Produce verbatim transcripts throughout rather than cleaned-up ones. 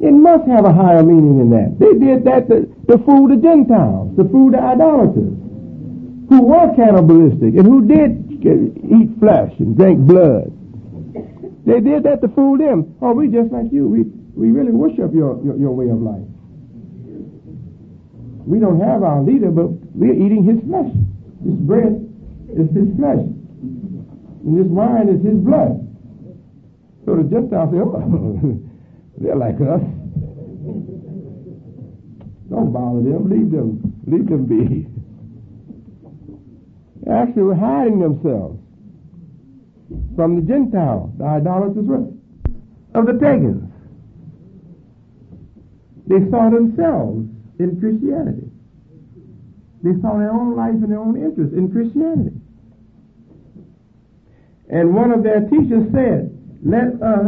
It must have a higher meaning than that. They did that to, to fool the Gentiles, to fool the idolaters, who were cannibalistic and who did eat flesh and drink blood. They did that to fool them. Oh, we just like you. We we really worship your, your, your way of life. We don't have our leader, but we're eating his flesh. This bread is his flesh. And this wine is his blood. So the Gentiles say, oh, they're like us. Don't bother them. Leave them. Leave them be. They're actually hiding themselves from the Gentiles, the idolaters of the pagans. They saw themselves in Christianity. They saw their own life and their own interests in Christianity. And one of their teachers said, let us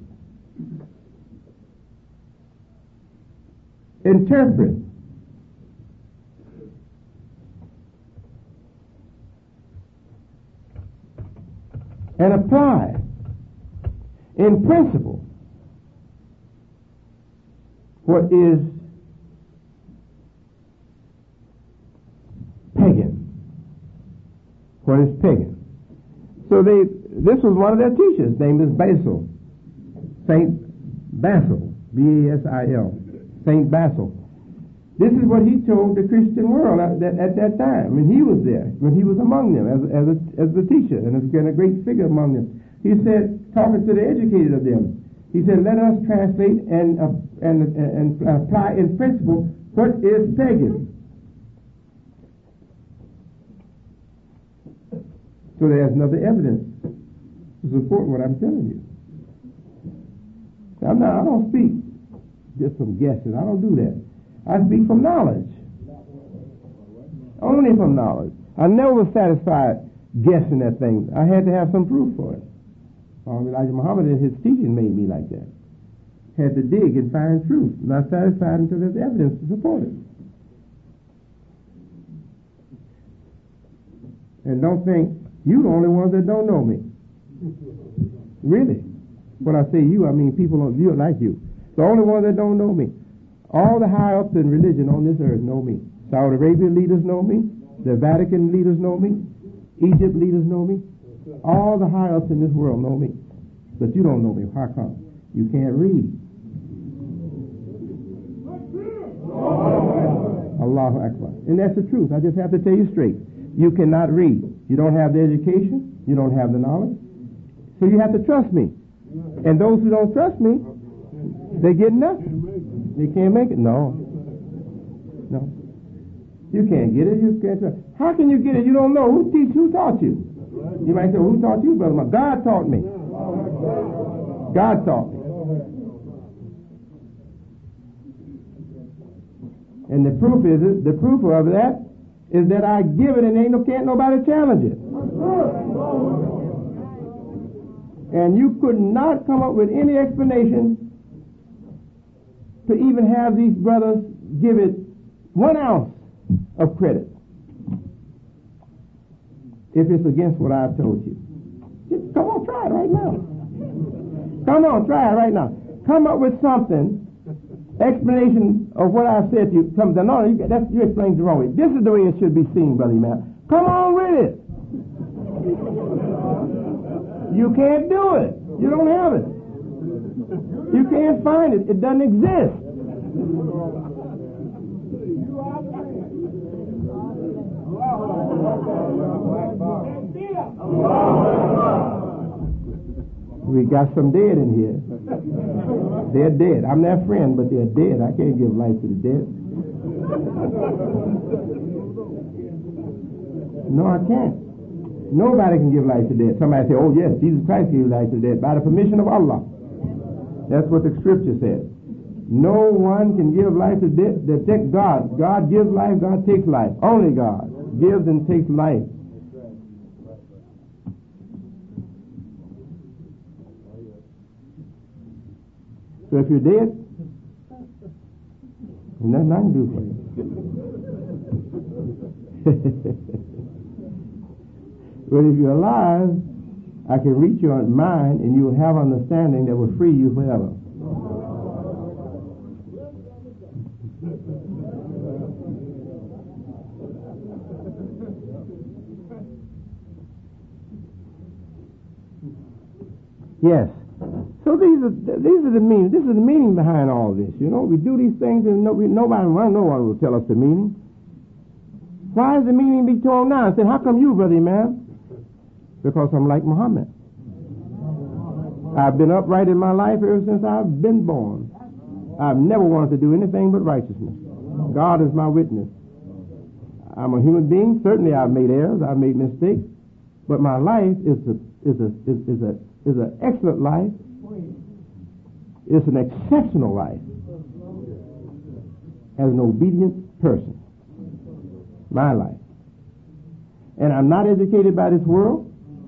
interpret and apply in principle what is pagan. What is pagan? So they, this was one of their teachers. His name is Basil, Saint Basil, B A S I L, Saint Basil. This is what he told the Christian world at that, at that time when he was there, when he was among them as, as, a, as the teacher and has been a great figure among them. He said, talking to the educated of them, he said, let us translate and, uh, and, and apply in principle what is pagan. So there's another evidence to support what I'm telling you. I'm not, I don't speak just from guessing. I don't do that. I speak from knowledge. Only from knowledge. I never was satisfied guessing that thing. I had to have some proof for it. Um, Elijah Muhammad and his teaching made me like that. Had to dig and find truth. Not satisfied until there's evidence to support it. And don't think you the only ones that don't know me. Really. When I say you, I mean people on you like you. The only ones that don't know me. All the high ups in religion on this earth know me. Saudi Arabia leaders know me. The Vatican leaders know me. Egypt leaders know me. All the high ups in this world know me. But you don't know me. How come? You can't read. Allahu Akbar. And that's the truth. I just have to tell you straight. You cannot read. You don't have the education. You don't have the knowledge. So you have to trust me. And those who don't trust me, they get nothing. They can't make it. No. No. You can't get it. You can't trust. How can you get it? You don't know. Who teach? Who taught you? You might say, who taught you, brother? God taught me. God taught me. And the proof is it, the proof of that is that I give it and ain't no can't nobody challenge it. And you could not come up with any explanation to even have these brothers give it one ounce of credit if it's against what I've told you. Just come on, try it right now. Come on, try it right now. Come up with something, explanation of what I've said to you. Come, no, you, that's, you explained it the wrong way. This is the way it should be seen, Brother Imam. Come on with it. You can't do it. You don't have it. You can't find it. It doesn't exist. We got some dead in here. They're dead. I'm their friend, but they're dead. I can't give life to the dead. No, I can't. Nobody can give life to the dead. Somebody say, oh yes, Jesus Christ gave life to the dead by the permission of Allah. That's what the scripture says. No one can give life to the dead except God. God gives life, God takes life. Only God gives and takes life. So if you're dead, there's nothing I can do for you. But if you're alive, I can reach your mind and you will have understanding that will free you forever. Yes. So these are these are the meaning. This is the meaning behind all this. You know, we do these things and nobody, nobody, no one will tell us the meaning. Why is the meaning be told now? I said, how come you, brother man? Because I'm like Muhammad. I've been upright in my life ever since I've been born. I've never wanted to do anything but righteousness. God is my witness. I'm a human being. Certainly, I've made errors. I've made mistakes. But my life is a is a is, is a is an excellent life. It's an exceptional life as an obedient person. My life. And I'm not educated by this world.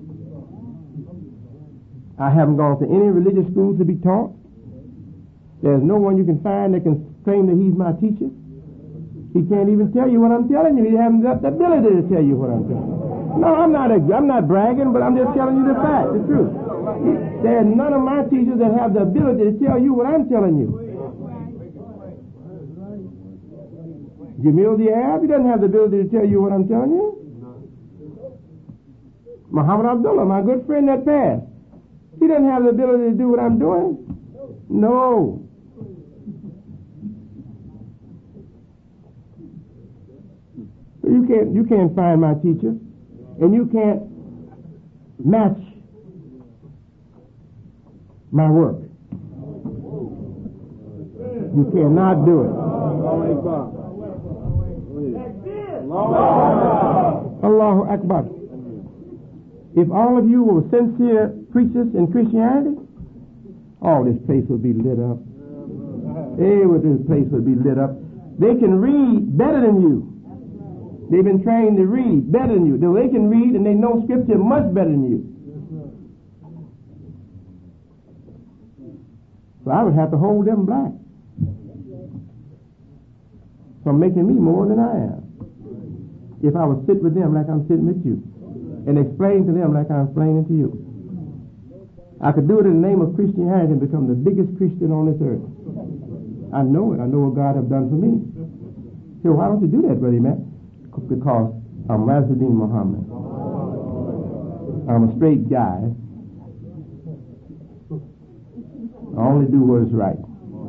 I haven't gone to any religious schools to be taught. There's no one you can find that can claim that he's my teacher. He can't even tell you what I'm telling you. He hasn't got the ability to tell you what I'm telling you. No, I'm not a, I'm not bragging, but I'm just telling you the fact, the truth. There's none of my teachers that have the ability to tell you what I'm telling you. Jamil the Arab, he doesn't have the ability to tell you what I'm telling you. Muhammad Abdullah, my good friend that passed, he doesn't have the ability to do what I'm doing. No. You can't you can't find my teacher, and you can't match my work. You cannot do it. Allahu Akbar. If all of you were sincere preachers in Christianity, all this place would be lit up. Hey, this place would be lit up. They can read better than you. They've been trained to read better than you. They can read and they know Scripture much better than you. So I would have to hold them back from making me more than I am. If I would sit with them like I'm sitting with you and explain to them like I'm explaining to you. I could do it in the name of Christianity and become the biggest Christian on this earth. I know it. I know what God has done for me. So why don't you do that, brother Matt? Because I'm Razadeen Muhammad. I'm a straight guy. I only do what is right.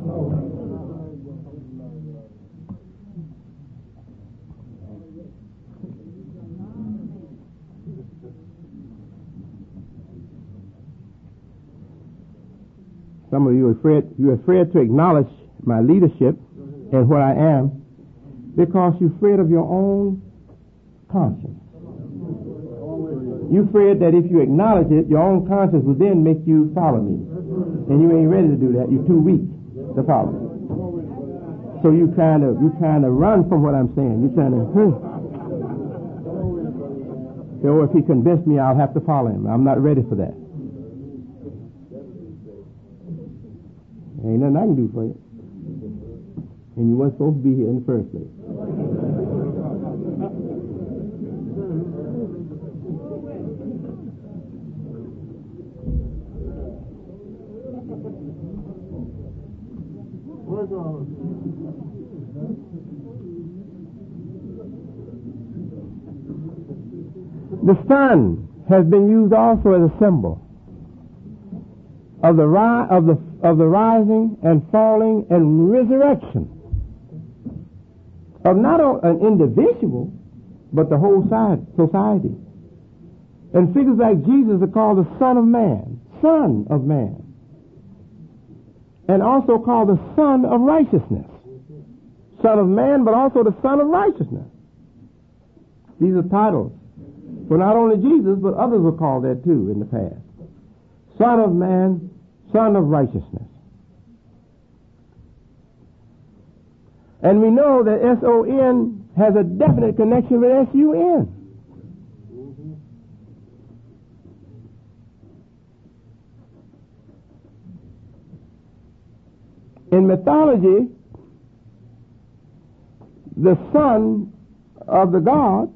Some of you are afraid, you're afraid to acknowledge my leadership and what I am because you're afraid of your own conscience. You're afraid that if you acknowledge it, your own conscience will then make you follow me. And you ain't ready to do that. You're too weak to follow me. So you kind of you kind of run from what I'm saying. You're trying to, hmm. So if he convinced me, I'll have to follow him. I'm not ready for that. Ain't nothing I can do for you. And you weren't supposed to be here in the first place. The sun has been used also as a symbol of the ri- of the of the rising and falling and resurrection of not an individual but the whole society. And figures like Jesus are called the Son of Man, Son of Man, and also called the Son of Righteousness, Son of Man, but also the Son of Righteousness. These are titles for not only Jesus, but others were called that too in the past. Son of Man, Son of Righteousness. And we know that S O N has a definite connection with S U N. In mythology, the son of the god,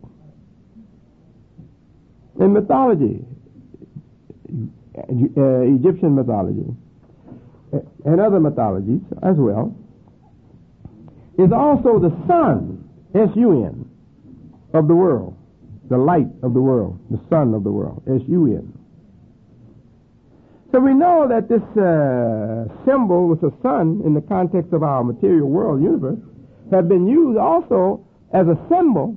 in mythology, uh, Egyptian mythology, and other mythologies as well, is also the sun, S U N, of the world, the light of the world, the sun of the world, S U N. So we know that this uh, symbol with the sun in the context of our material world universe have been used also as a symbol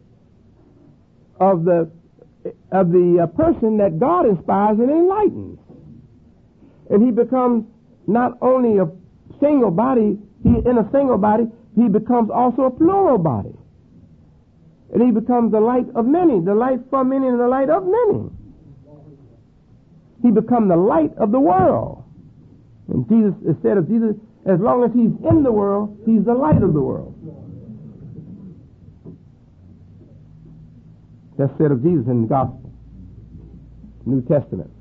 of the of the uh, person that God inspires and enlightens. And he becomes not only a single body, he, in a single body, he becomes also a plural body. And he becomes the light of many, the light for many and the light of many. He becomes the light of the world. And Jesus, instead of Jesus, as long as he's in the world, he's the light of the world. That's said of Jesus in the Gospel, New Testament.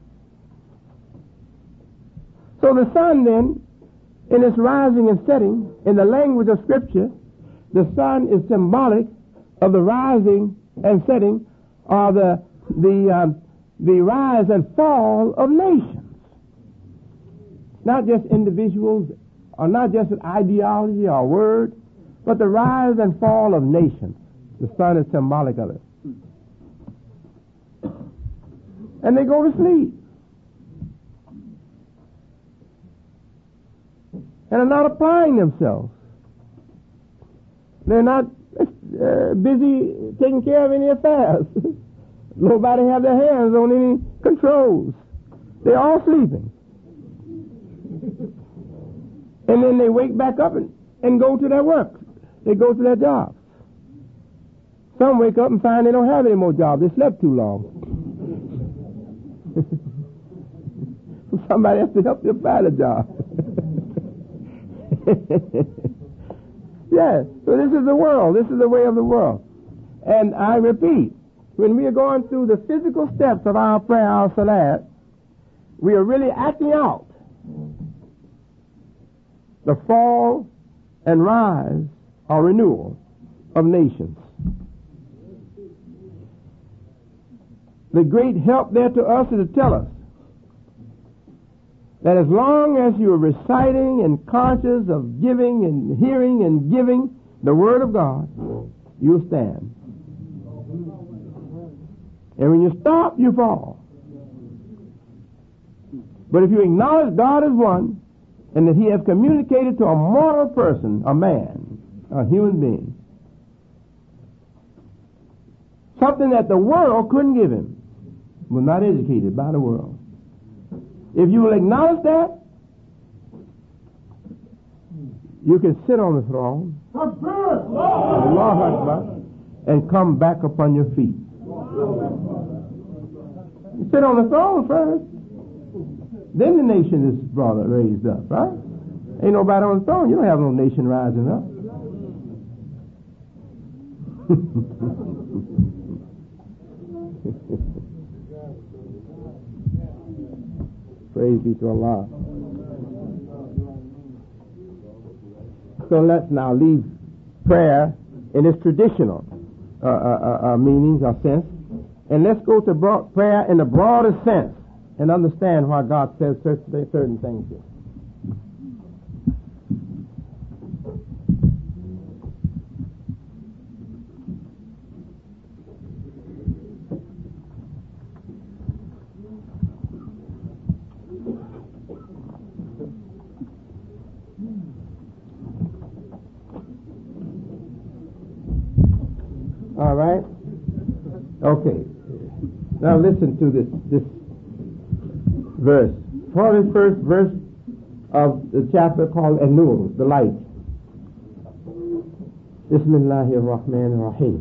So the sun then, in its rising and setting, in the language of Scripture, the sun is symbolic of the rising and setting, or the the um, the rise and fall of nations. Not just individuals, or not just an ideology or word, but the rise and fall of nations. The sun is symbolic of it. And they go to sleep. And are not applying themselves. They're not uh, busy taking care of any affairs. Nobody have their hands on any controls. They're all sleeping. And then they wake back up and, and go to their work. They go to their jobs. Some wake up and find they don't have any more jobs. They slept too long. Somebody has to help them find a job. Yeah, so this is the world. This is the way of the world. And I repeat, when we are going through the physical steps of our prayer, our salat, we are really acting out the fall and rise or renewal of nations. The great help there to us is to tell us that as long as you are reciting and conscious of giving and hearing and giving the Word of God, you'll stand. And when you stop, you fall. But if you acknowledge God is one, and that He has communicated to a mortal person, a man, a human being, something that the world couldn't give him, was not educated by the world. If you will acknowledge that, you can sit on the throne, Allahu Akbar, and come back upon your feet. You sit on the throne first, then the nation is brought up, raised up, right? Ain't nobody on the throne. You don't have no nation rising up. Praise be to Allah. So let's now leave prayer in its traditional uh, uh, uh, meanings or sense, and let's go to broad, prayer in the broadest sense and understand why God says certain, certain things here. All right? Okay. Now listen to this this verse. forty-first verse of the chapter called An-Nur, the light. Bismillahir Rahmanir Rahim.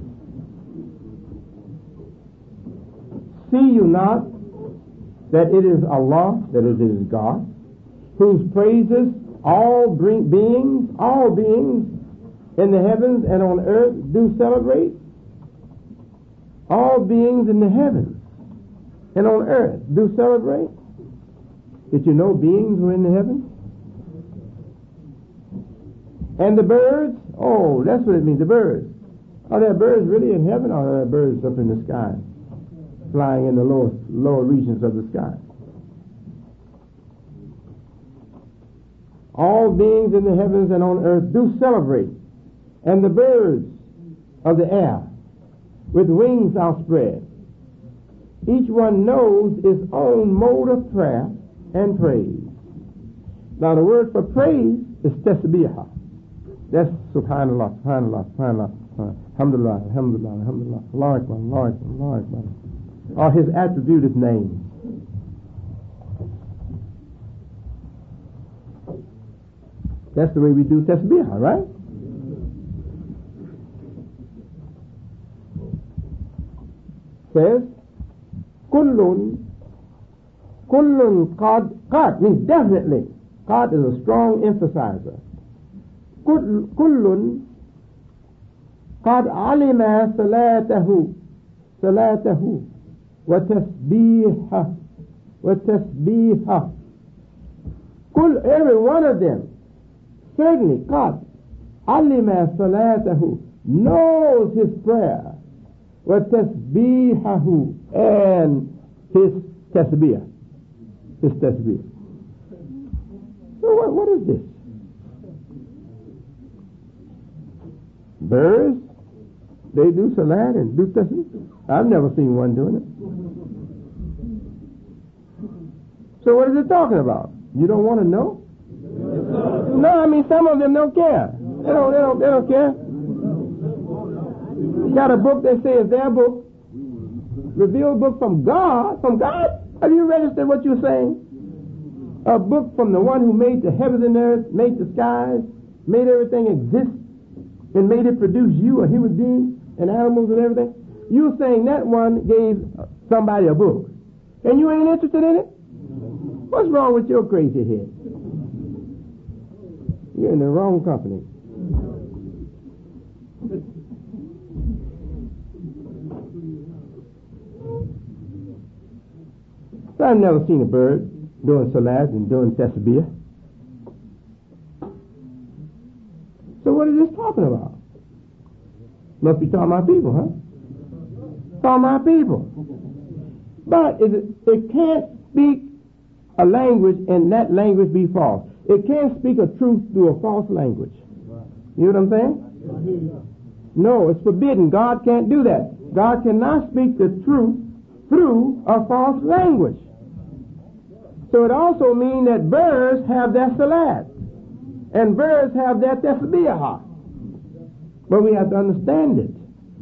See you not that it is Allah, that it is God, whose praises all bring beings, all beings in the heavens and on earth do celebrate? All beings in the heavens and on earth do celebrate. Did you know beings were in the heavens? And the birds, oh, that's what it means, the birds. Are there birds really in heaven, or are there birds up in the sky, flying in the lower, lower regions of the sky? All beings in the heavens and on earth do celebrate, and the birds of the air with wings outspread. Each one knows its own mode of prayer and praise. Now the word for praise is tasbihah. That's subhanallah, subhanallah, subhanallah, alhamdulillah, alhamdulillah, alhamdulillah, Allah Akbar, Allah Akbar, Allah Akbar. Or his attributed name. That's the way we do tasbihah, right? Says, kullun, kullun qad, qad means definitely. Qad is a strong emphasizer. Kullun qad alima salatahu, salatahu, wa tasbihah, wa tasbihah. Kull, every one of them, certainly, qad alima salatahu, knows his prayer, wa tasbihahu, and his tasbih, his tasbih. So what, what is this? Birds, they do salat and do tasbih. I've never seen one doing it. So what is it talking about? You don't want to know? No, I mean some of them don't care. They don't. They don't. They don't care. You got a book they say is their book, revealed book from God. From God? Have you registered what you're saying? A book from the one who made the heavens and earth, made the skies, made everything exist, and made it produce you, a human being, and animals and everything. You're saying that one gave somebody a book, and you ain't interested in it? What's wrong with your crazy head? You're in the wrong company. So I've never seen a bird doing salat and doing tasbih. So what is this talking about? Must be talking about people, huh? Talking about people. But it, it can't speak a language and that language be false. It can't speak a truth through a false language. You know what I'm saying? No, it's forbidden. God can't do that. God cannot speak the truth through a false language. So it also means that birds have their salat. And birds have their tasbihah. But we have to understand it.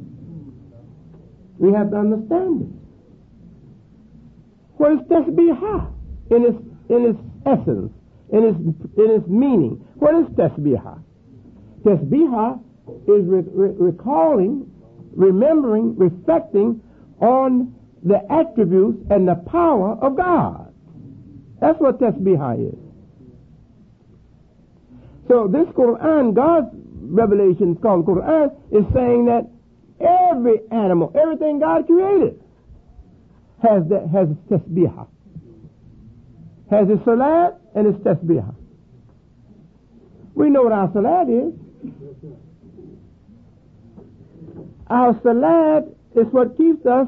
We have to understand it. What is tasbihah in its, in its essence, in its, in its meaning? What is tasbihah? Tasbihah is re- re- recalling, remembering, reflecting on the attributes and the power of God. That's what tasbihah is. So this Quran, God's revelation called Quran, is saying that every animal, everything God created, has that, has tasbihah, has its salat and its tasbihah. We know what our salat is. Our salat is what keeps us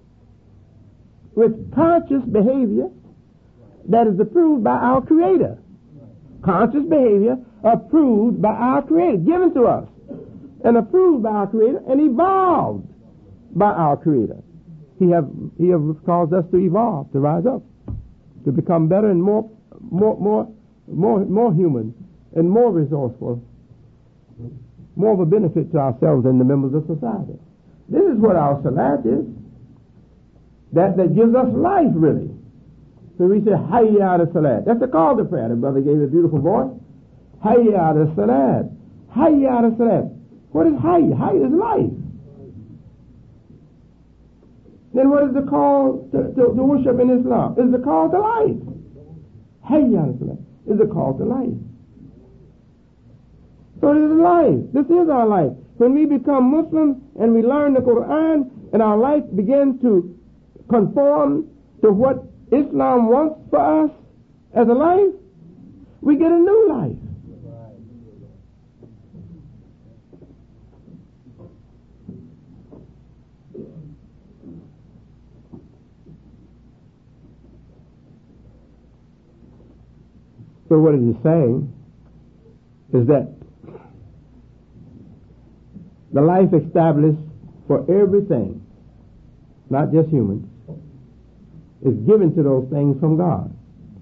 with conscious behavior that is approved by our Creator. Conscious behavior approved by our Creator, given to us, and approved by our Creator, and evolved by our Creator. He have He have caused us to evolve, to rise up, to become better and more, more, more, more, more human and more resourceful, more of a benefit to ourselves and the members of society. This is what our salat is. That that gives us life, really. So we say, Hayya ala salat. That's the call to prayer. The brother gave a beautiful voice. Hayya ala salat. Hayya ala salat. What is hayya? Hayya is life. Then what is the call to, to, to worship in Islam? It's the call to life. Hayya ala salat is the call to life. So it is life. This is our life. When we become Muslims and we learn the Quran and our life begins to conform to what Islam wants for us as a life, we get a new life. So what it is saying is that the life established for everything, not just humans, is given to those things from God.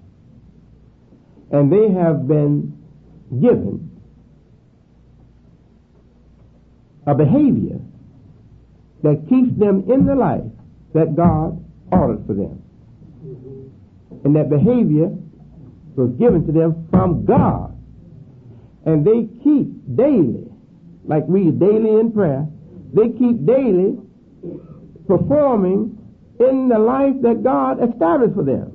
And they have been given a behavior that keeps them in the life that God ordered for them. And that behavior was given to them from God. And they keep daily, like we daily in prayer, they keep daily performing in the life that God established for them.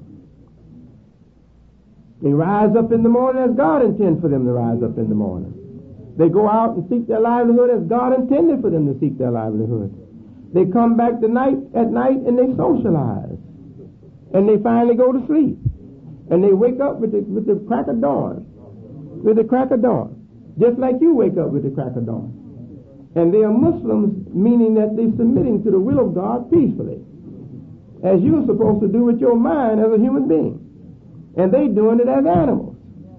They rise up in the morning as God intended for them to rise up in the morning. They go out and seek their livelihood as God intended for them to seek their livelihood. They come back the night at night and they socialize. And they finally go to sleep. And they wake up with the, with the crack of dawn. With the crack of dawn. Just like you wake up with the crack of dawn. And they are Muslims, meaning that they're submitting to the will of God peacefully. As you're supposed to do with your mind as a human being. And they doing it as animals.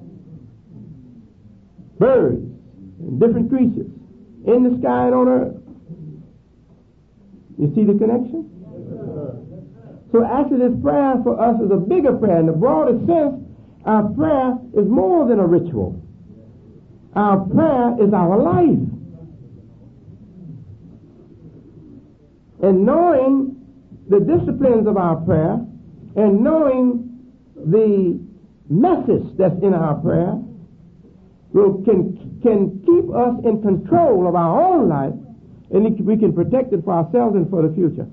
Birds and different creatures in the sky and on earth. You see the connection? So actually this prayer for us is a bigger prayer. In the broader sense, our prayer is more than a ritual. Our prayer is our life. And knowing the disciplines of our prayer and knowing the message that's in our prayer will can can keep us in control of our own life, and it, we can protect it for ourselves and for the future.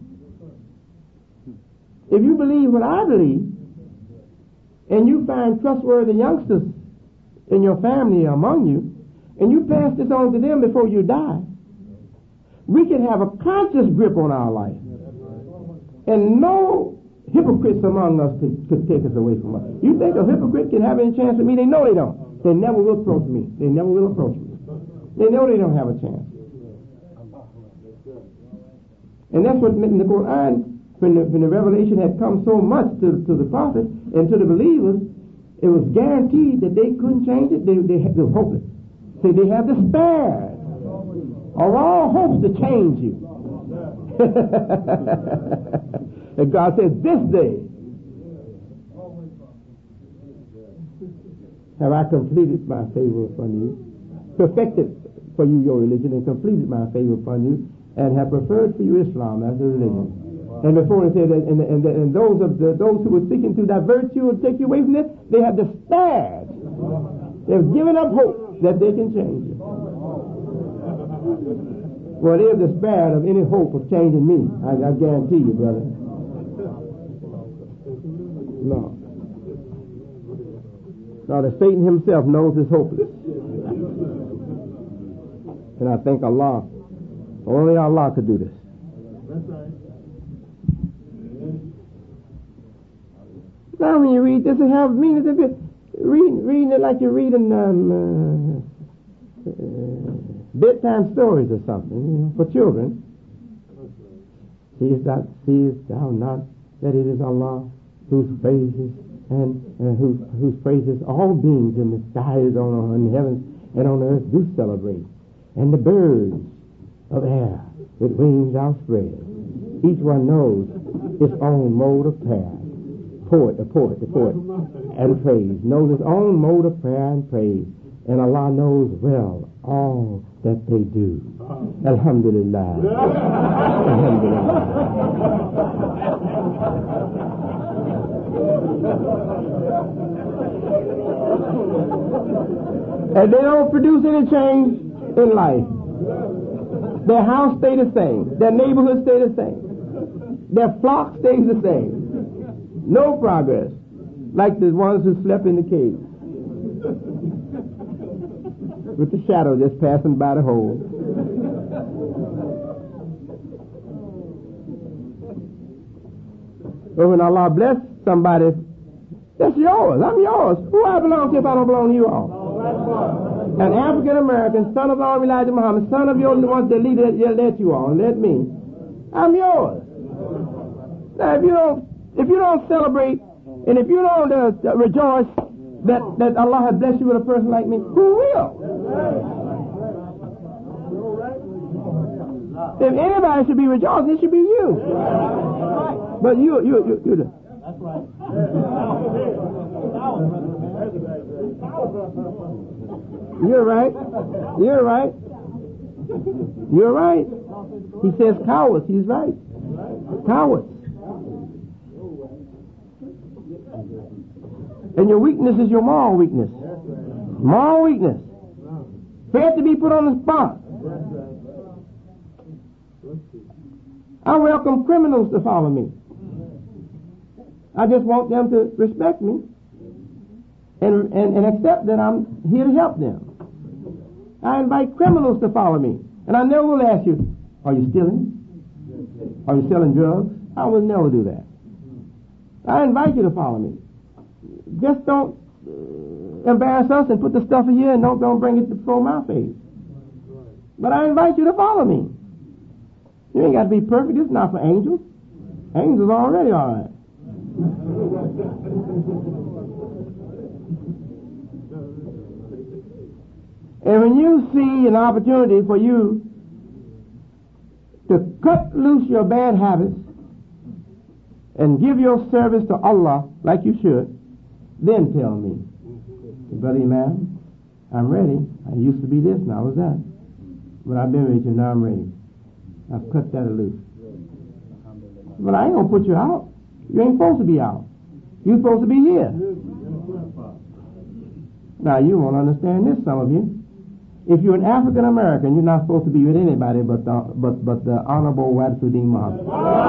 If you believe what I believe, and you find trustworthy youngsters in your family among you, and you pass this on to them before you die, we can have a conscious grip on our life. And no hypocrites among us could, could take us away from us. You think a hypocrite can have any chance with me? They know they don't. They never will approach me. They never will approach me. They know they don't have a chance. And that's what in the Quran, when the, when the revelation had come so much to, to the prophets and to the believers, it was guaranteed that they couldn't change it. They, they, they were hopeless. See, they have despaired of all hopes to change you. And God says, this day have I completed my favor upon you, perfected for you your religion, and completed my favor upon you, and have preferred for you Islam as a religion. And before it said that, and, and, and those of the, those who were seeking to divert you or take you away from this, they have despaired. They've given up hope that they can change you. Well, they have despaired of any hope of changing me. I, I guarantee you, brother. No. No, the Satan himself knows it's hopeless. And I thank Allah. Only Allah could do this. That's right. Now when you read this, it has meaning. Reading, reading it like you're reading um, uh, uh, bedtime stories or something, you know, for children. Seest thou, seest thou not that it is Allah whose praises and uh, whose, whose praises all beings in the skies, on, on heaven and on earth do celebrate, and the birds of air with wings outspread, each one knows its own mode of prayer. Poet, the poet, the poet, and praise knows its own mode of prayer and praise, and Allah knows well all that they do. Alhamdulillah. Alhamdulillah. And they don't produce any change in life. Their house stay the same. Their neighborhood stay the same. Their flock stays the same. No progress, like the ones who slept in the cave, with the shadow just passing by the hole. But when Allah bless somebody, that's yours. I'm yours. Who I belong to if I don't belong to you all? An African American, son of our Elijah Muhammad, son of your one that lead let you all, let me. I'm yours. Now, if you don't. If you don't celebrate, and if you don't uh, rejoice that, that Allah has blessed you with a person like me, who will? If anybody should be rejoicing, it should be you. But you, you, you, you. The, That's right. You're right. You're right. You're right. He says cowards. He's right. Cowards. And your weakness is your moral weakness. Moral weakness. Fair to be put on the spot. I welcome criminals to follow me. I just want them to respect me and, and, and accept that I'm here to help them. I invite criminals to follow me. And I never will ask you, are you stealing? Are you selling drugs? I will never do that. I invite you to follow me. Just don't uh, embarrass us and put the stuff in here and don't, don't bring it before my face. But I invite you to follow me. You ain't got to be perfect. It's not for angels. Angels are already all right. And when you see an opportunity for you to cut loose your bad habits and give your service to Allah like you should, then tell me, Brother Imam, I'm ready. I used to be this, now I was that. But I've been ready, now I'm ready. I've cut that loose. But I ain't going to put you out. You ain't supposed to be out. You're supposed to be here. Now, you won't understand this, some of you. If you're an African American, you're not supposed to be with anybody but the, but, but the Honorable Wasuddin Muhammad.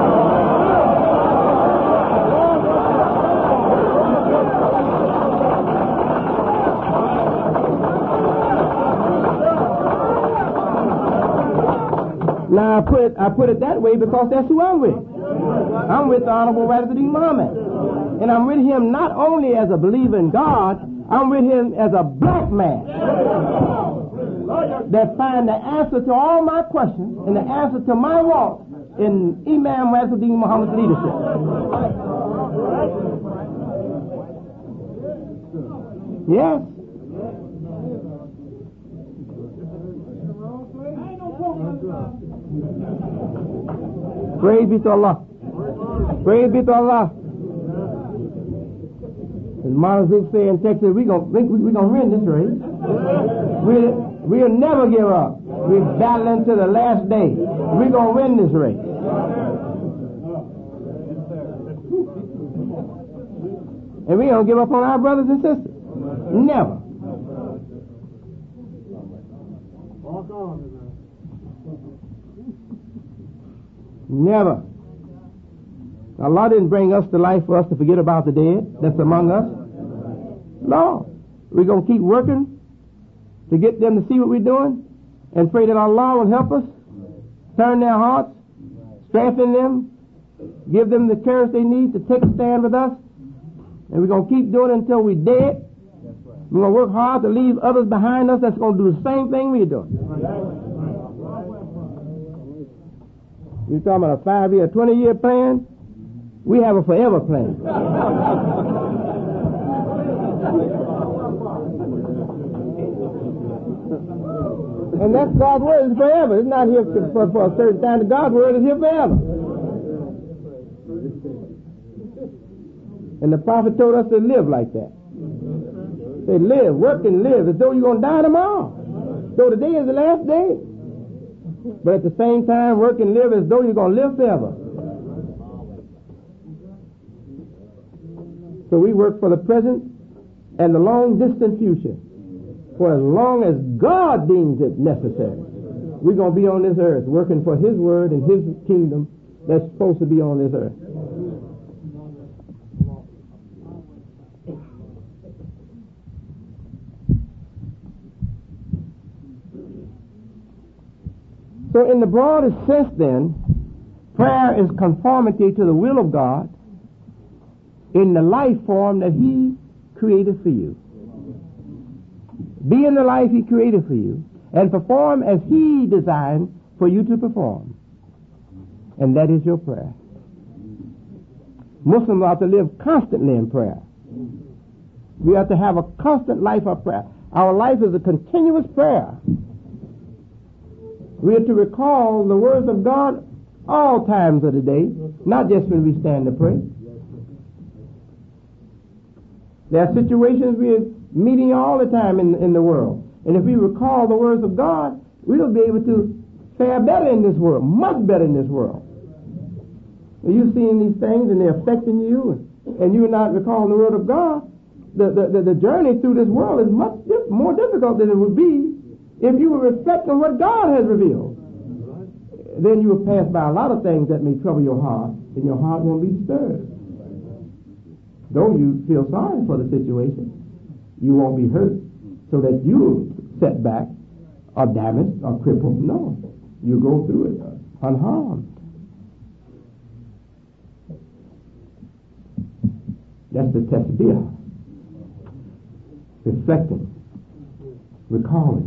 Now, I put it, I put it that way because that's who I'm with. I'm with the Honorable Wasuddin Muhammad. And I'm with him not only as a believer in God, I'm with him as a black man that find the answer to all my questions and the answer to my walk in Imam Wasuddin Muhammad's leadership. Yes. Praise be to Allah. Praise be to Allah. As Marzuk say in Texas, we're going we gonna win this race. We'll, we'll never give up. We're battling to the last day. We're going to win this race. And we don't give up on our brothers and sisters. Never. Never. Allah didn't bring us to life for us to forget about the dead that's among us. No. We're going to keep working to get them to see what we're doing and pray that Allah will help us, turn their hearts, strengthen them, give them the courage they need to take a stand with us. And we're going to keep doing it until we're dead. We're going to work hard to leave others behind us that's going to do the same thing we're doing. You're talking about a five-year, twenty-year plan? We have a forever plan. And that's God's word is forever. It's not here for, for a certain time. God's word is here forever. And the prophet told us to live like that. Say live, work and live as though you're going to die tomorrow. So today is the last day. But at the same time, work and live as though you're going to live forever. So we work for the present and the long distant future. For as long as God deems it necessary, we're going to be on this earth working for His word and His kingdom that's supposed to be on this earth. So in the broadest sense then, prayer is conformity to the will of God in the life form that He created for you. Be in the life He created for you and perform as He designed for you to perform. And that is your prayer. Muslims are to live constantly in prayer. We have to have a constant life of prayer. Our life is a continuous prayer. We are to recall the words of God all times of the day, not just when we stand to pray. There are situations we are meeting all the time in, in the world. And if we recall the words of God, we'll be able to fare better in this world, much better in this world. You're seeing these things and they're affecting you, and you're not recalling the word of God. The, the, the, the journey through this world is much dif- more difficult than it would be if you were reflecting what God has revealed. Then you will pass by a lot of things that may trouble your heart, and your heart won't be stirred. Though you feel sorry for the situation, you won't be hurt so that you're set back or damaged or crippled. No, you go through it unharmed. That's the tasbih. Reflecting, recalling.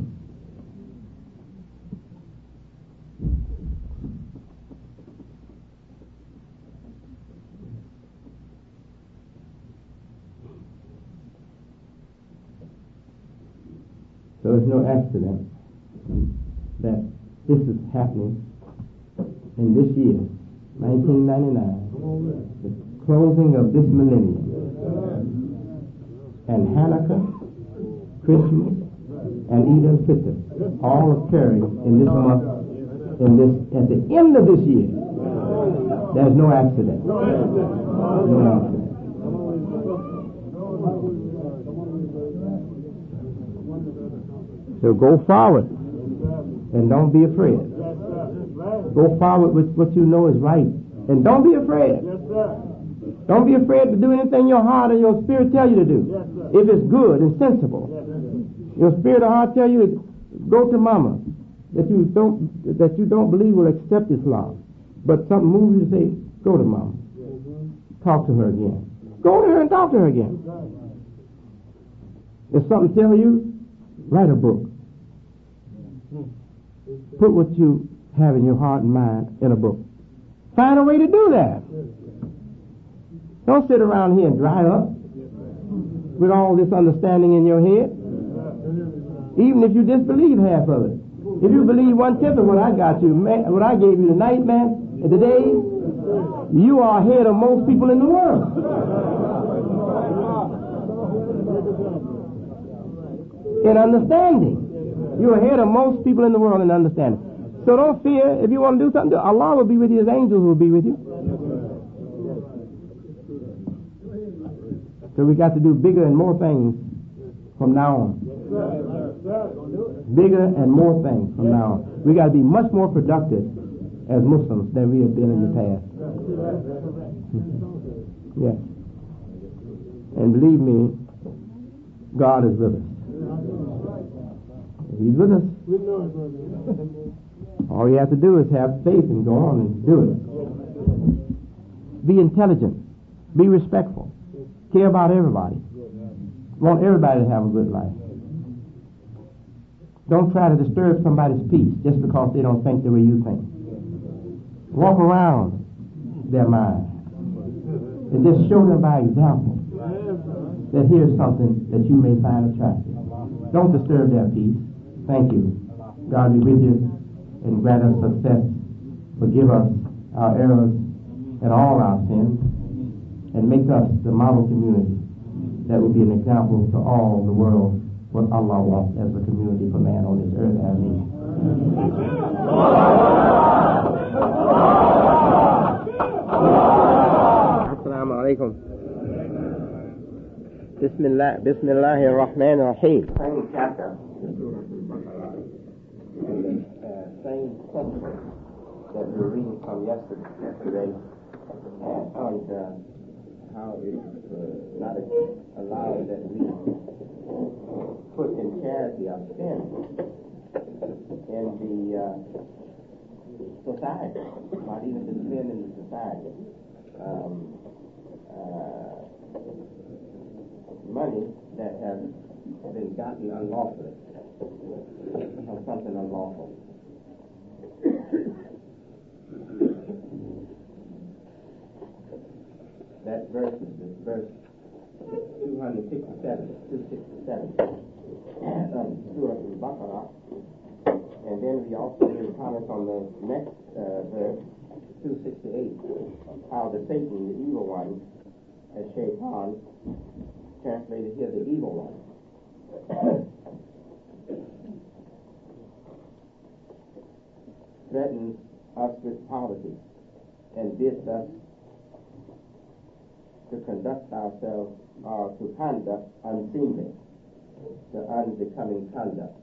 So it's no accident that this is happening in this year, nineteen ninety-nine, the closing of this millennium. And Hanukkah, Christmas, and Eid al-Fitr, all occurring in this month, in this, at the end of this year. There's no accident. No accident. So go forward and don't be afraid. Go forward with what you know is right, and don't be afraid. Don't be afraid to do anything your heart and your spirit tell you to do. Yes, if it's good and sensible. Yes, your spirit or heart tell you to go to mama that you don't that you don't believe will accept Islam. But something moves you to say, go to mama. Mm-hmm. Talk to her again. Go to her and talk to her again. If something tell you, write a book. Put what you have in your heart and mind in a book. Find a way to do that. Don't sit around here and dry up with all this understanding in your head. Even if you disbelieve half of it. If you believe one-tenth of what I got you, man, what I gave you tonight, man, and today, you are ahead of most people in the world. In understanding. You're ahead of most people in the world in understanding. So don't fear. If you want to do something, Allah will be with you. His angels will be with you. So we got to do bigger and more things from now on. Bigger and more things from now on. We got to be much more productive as Muslims than we have been in the past. Yes. And believe me, God is with us. He's with us. All you have to do is have faith and go on and do it. Be intelligent. Be respectful. Care about everybody. Want everybody to have a good life. Don't try to disturb somebody's peace just because they don't think the way you think. Walk around their mind and just show them by example that here's something that you may find attractive. Don't disturb their peace. Thank you. God be with you and grant us success. Forgive us our errors and all our sins, and make us the model community that will be an example to all the world what Allah wants as a community for man on this earth. Ameen. Assalamu alaikum. Bismillah, Bismillahir Rahmanir Rahim. Same chapter. Uh, same section that we were reading from yesterday, yesterday uh, on uh, how it's uh, not allowed that we put in charity of sin in the uh, society, not even the sin in the society. Um, uh, money that has been gotten unlawfully or something unlawful. That verse is verse two sixty-seven, two sixty-seven, um, Surah Al-Baqarah, and then we also need to comment on the next uh, verse, two sixty-eight, how the Satan, the evil one, as Shaitan, translated here the evil one, threatens us with poverty and bids us to conduct ourselves or to conduct unseemly, the unbecoming conduct.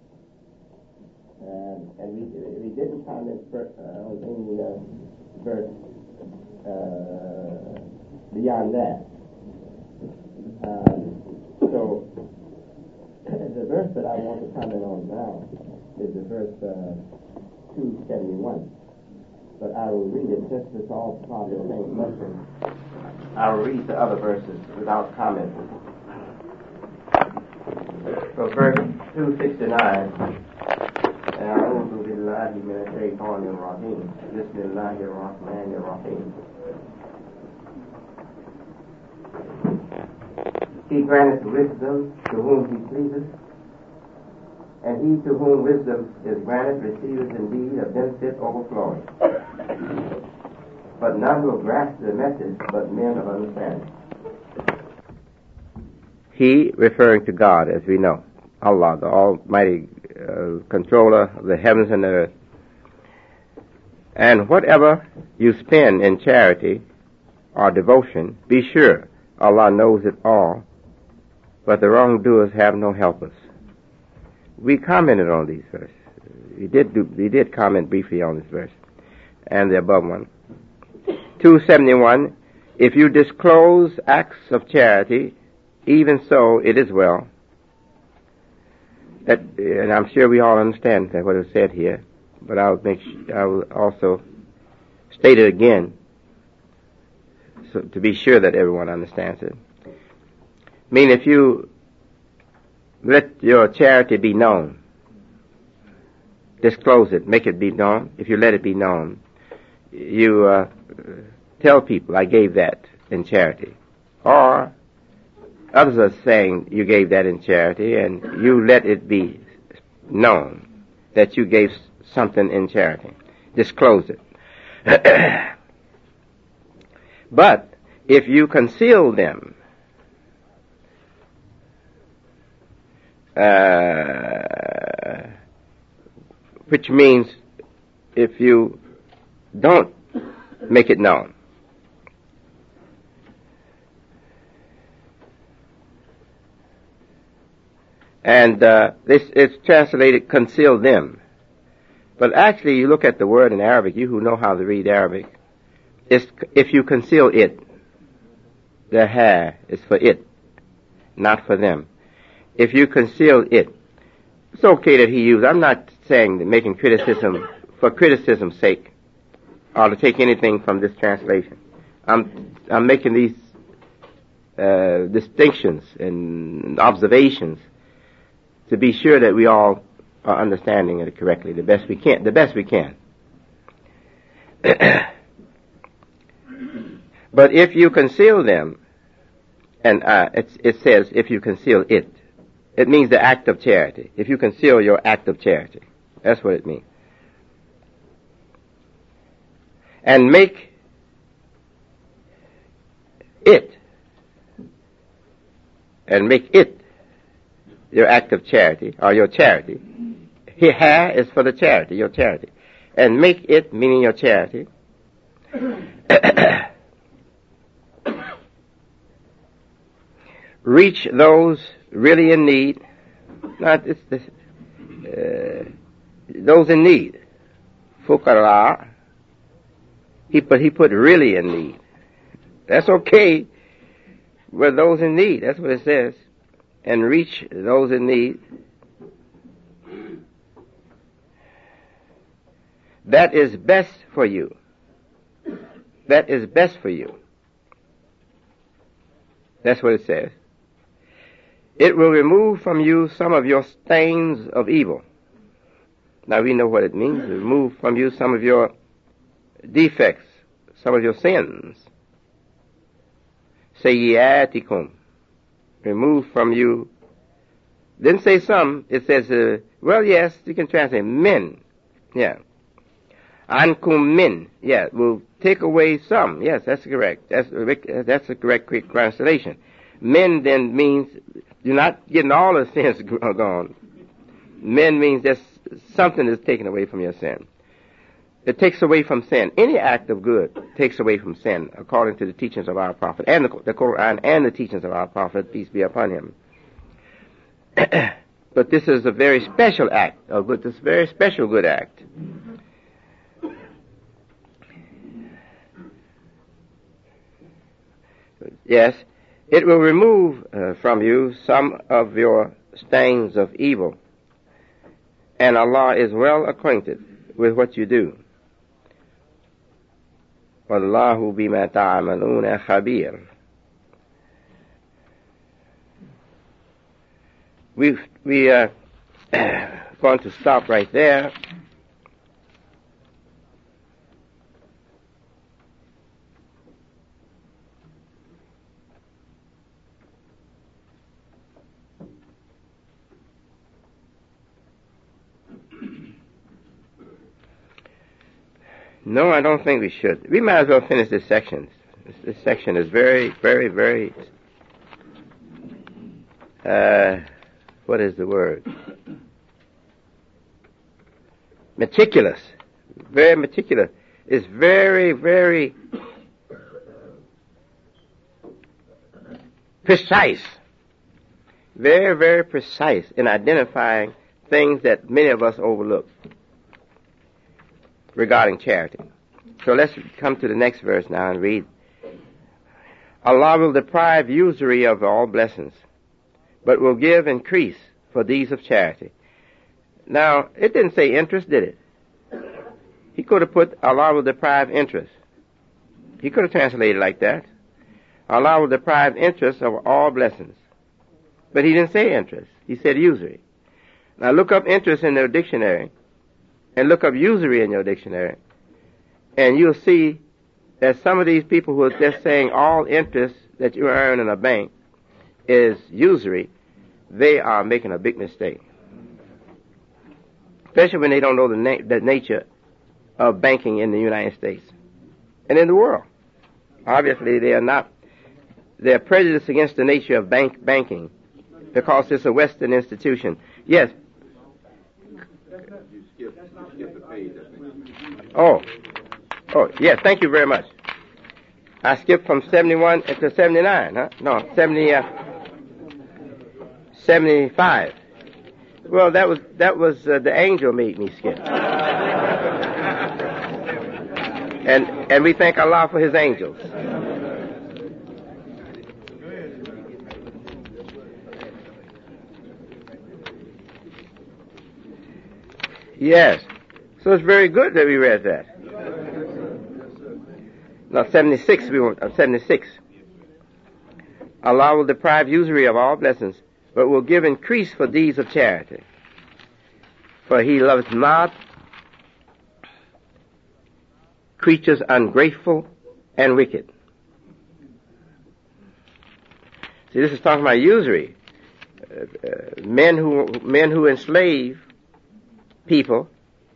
Um, and we we didn't comment for, uh, on any uh, verse uh, beyond that. Um, so the verse that I want to comment on now is the verse uh, two seventy-one. But I will read it since it's all part of the same lesson. I will read the other verses without commenting. So verse two sixty-nine. أعوذ بالله من الشيطان الرجيم بسم الله الرحمن الرحيم. He granteth wisdom to whom he pleaseth, and he to whom wisdom is granted receiveth indeed a benefit overflowing. But none will grasp the message but men of understanding. He, referring to God, as we know, Allah, the Almighty uh, controller of the heavens and the earth. And whatever you spend in charity or devotion, be sure Allah knows it all, but the wrongdoers have no helpers. We commented on these verses. We did do, we did comment briefly on this verse and the above one. two seventy-one, if you disclose acts of charity, even so it is well. That, and I'm sure we all understand that what is said here, but I'll make sure, I'll also state it again, so to be sure that everyone understands it. I mean, if you let your charity be known, disclose it, make it be known. If you let it be known, you uh, tell people, I gave that in charity. Or others are saying you gave that in charity, and you let it be known that you gave something in charity. Disclose it. But if you conceal them, uh, which means if you don't make it known, and uh, this is translated conceal them. But actually, you look at the word in Arabic, you who know how to read Arabic, it's if you conceal it. The ha is for it, not for them. If you conceal it, it's okay that he used. I'm not saying that making criticism for criticism's sake, or to take anything from this translation. I'm I'm making these uh, distinctions and observations to be sure that we all are understanding it correctly, the best we can, the best we can. But if you conceal them, and uh, it, it says if you conceal it, it means the act of charity. If you conceal your act of charity, that's what it means. And make it, and make it your act of charity, or your charity. Here is for the charity, your charity. And make it, meaning your charity, reach those really in need, not it's this, uh, those in need. Fuqara, he put, he put really in need. That's okay, but those in need, that's what it says. And reach those in need. That is best for you. That is best for you. That's what it says. It will remove from you some of your stains of evil. Now we know what it means. Remove from you some of your defects, some of your sins. Sayyiatikum. Remove from you. Didn't say some. It says uh, Well, yes, you can translate min. Yeah. Ankum min. Yeah, will take away some. Yes, that's correct. That's that's the correct quick translation. Min then means you're not getting all the sins gone. Min means that something is taken away from your sin. It takes away from sin. Any act of good takes away from sin, according to the teachings of our prophet, and the, the Quran, and the teachings of our prophet, peace be upon him. But this is a very special act of good. This is a very special good act. Yes, it will remove uh, from you some of your stains of evil, and Allah is well acquainted with what you do. Wallahu bima ta'amaluna khabir. We we are going to stop right there. No, I don't think we should. We might as well finish this section. This, this section is very, very, very, uh, what is the word? Meticulous. Very meticulous. It's very, very precise. Very, very precise in identifying things that many of us overlook regarding charity. So let's come to the next verse now and read. Allah will deprive usury of all blessings, but will give increase for deeds of charity. Now, it didn't say interest, did it? He could have put, Allah will deprive interest. He could have translated it like that. Allah will deprive interest of all blessings. But he didn't say interest. He said usury. Now look up interest in the dictionary, and look up usury in your dictionary, and you'll see that some of these people who are just saying all interest that you earn in a bank is usury, they are making a big mistake. Especially when they don't know the, na- the nature of banking in the United States and in the world. Obviously, they are not, they're prejudiced against the nature of bank banking because it's a Western institution. Yes. Oh, oh, yes, thank you very much. I skipped from seventy-one to seventy-nine, huh? No, seventy, uh, seventy-five. Well, that was, that was, uh, the angel made me skip. And, and we thank Allah for his angels. Yes. So it's very good that we read that. Now, seventy-six, we want, uh, seventy-six. Allah will deprive usury of all blessings, but will give increase for deeds of charity. For he loves not creatures ungrateful and wicked. See, this is talking about usury. Uh, uh, men who, men who enslave people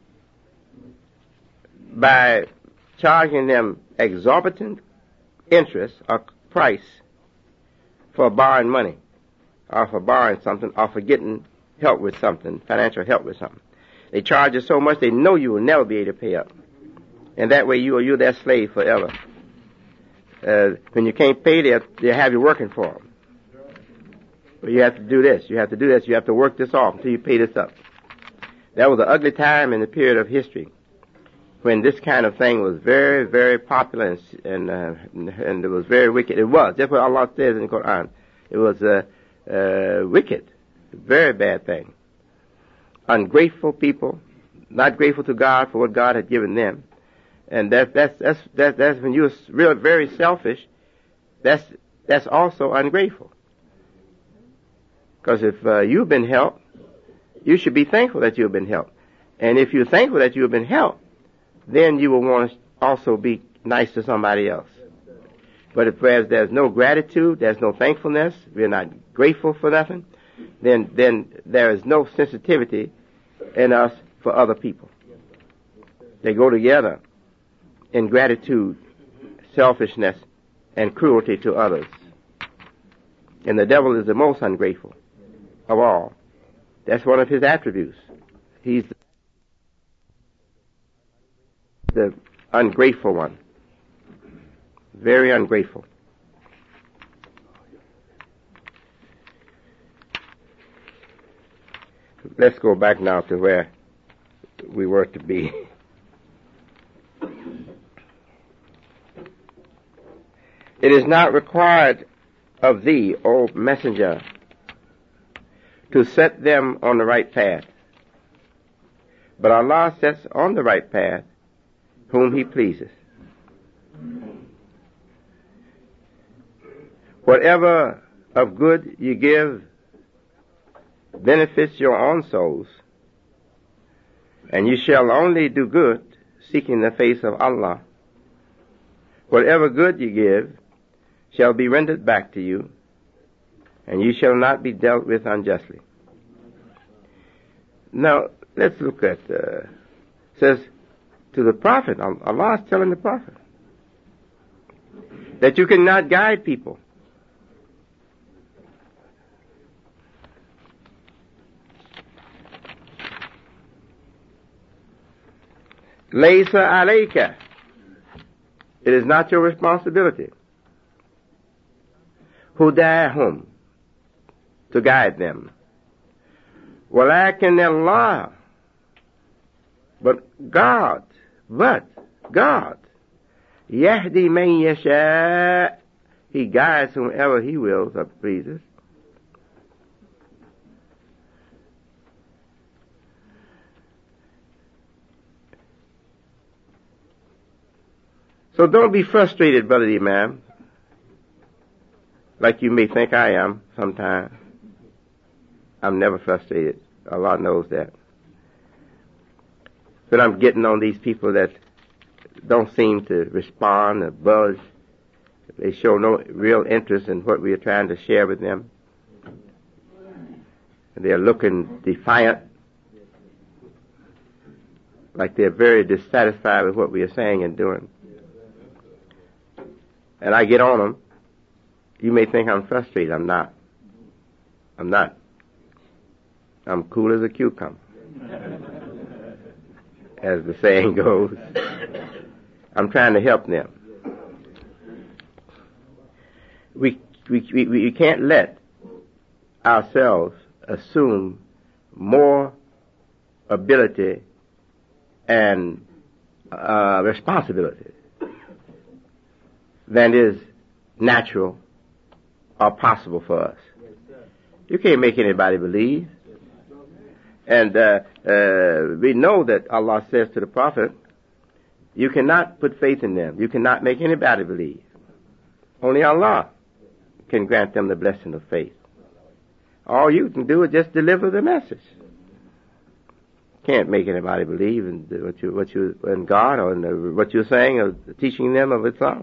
by charging them exorbitant interest or price for borrowing money, or for borrowing something, or for getting help with something, financial help with something. They charge you so much they know you will never be able to pay up. And that way you are, you're their slave forever. Uh, when you can't pay, they they have you working for them. But you have to do this, you have to do this, you have to work this off until you pay this up. That was an ugly time in the period of history when this kind of thing was very, very popular and and, uh, and it was very wicked. It was. That's what Allah says in the Quran. It was uh, uh, wicked, very bad thing. Ungrateful people, not grateful to God for what God had given them, and that, that's that's that's that's when you're real very selfish. That's that's also ungrateful. Because if uh, you've been helped, you should be thankful that you've been helped. And if you're thankful that you've been helped, then you will want to also be nice to somebody else. But if whereas there's no gratitude, there's no thankfulness, we're not grateful for nothing, then then there is no sensitivity in us for other people. They go together. Ingratitude, selfishness, and cruelty to others. And the devil is the most ungrateful of all. That's one of his attributes. He's the ungrateful one. Very ungrateful. Let's go back now to where we were to be. It is not required of thee, O messenger, to set them on the right path. But Allah sets on the right path whom He pleases. Whatever of good you give benefits your own souls, and you shall only do good seeking the face of Allah. Whatever good you give shall be rendered back to you, and you shall not be dealt with unjustly. Now, let's look at, uh, says to the Prophet, Allah is telling the Prophet that you cannot guide people. Laysa alayka. It is not your responsibility. Hudahum, to guide them. Walakin Allah, but God, but God, Yahdi man yasha, He guides whomever He wills or pleases. So don't be frustrated, Brother Imam, like you may think I am sometimes. I'm never frustrated. Allah knows that. But I'm getting on these people that don't seem to respond or buzz. They show no real interest in what we are trying to share with them. They're looking defiant, like they're very dissatisfied with what we are saying and doing. And I get on them. You may think I'm frustrated. I'm not. I'm not. I'm cool as a cucumber, as the saying goes. I'm trying to help them. We, we, we, we can't let ourselves assume more ability and uh, responsibility than is natural or possible for us. You can't make anybody believe. And uh, uh, we know that Allah says to the Prophet, you cannot put faith in them. You cannot make anybody believe. Only Allah can grant them the blessing of faith. All you can do is just deliver the message. Can't make anybody believe in what you, what you, in God or in the, what you're saying or teaching them of Islam.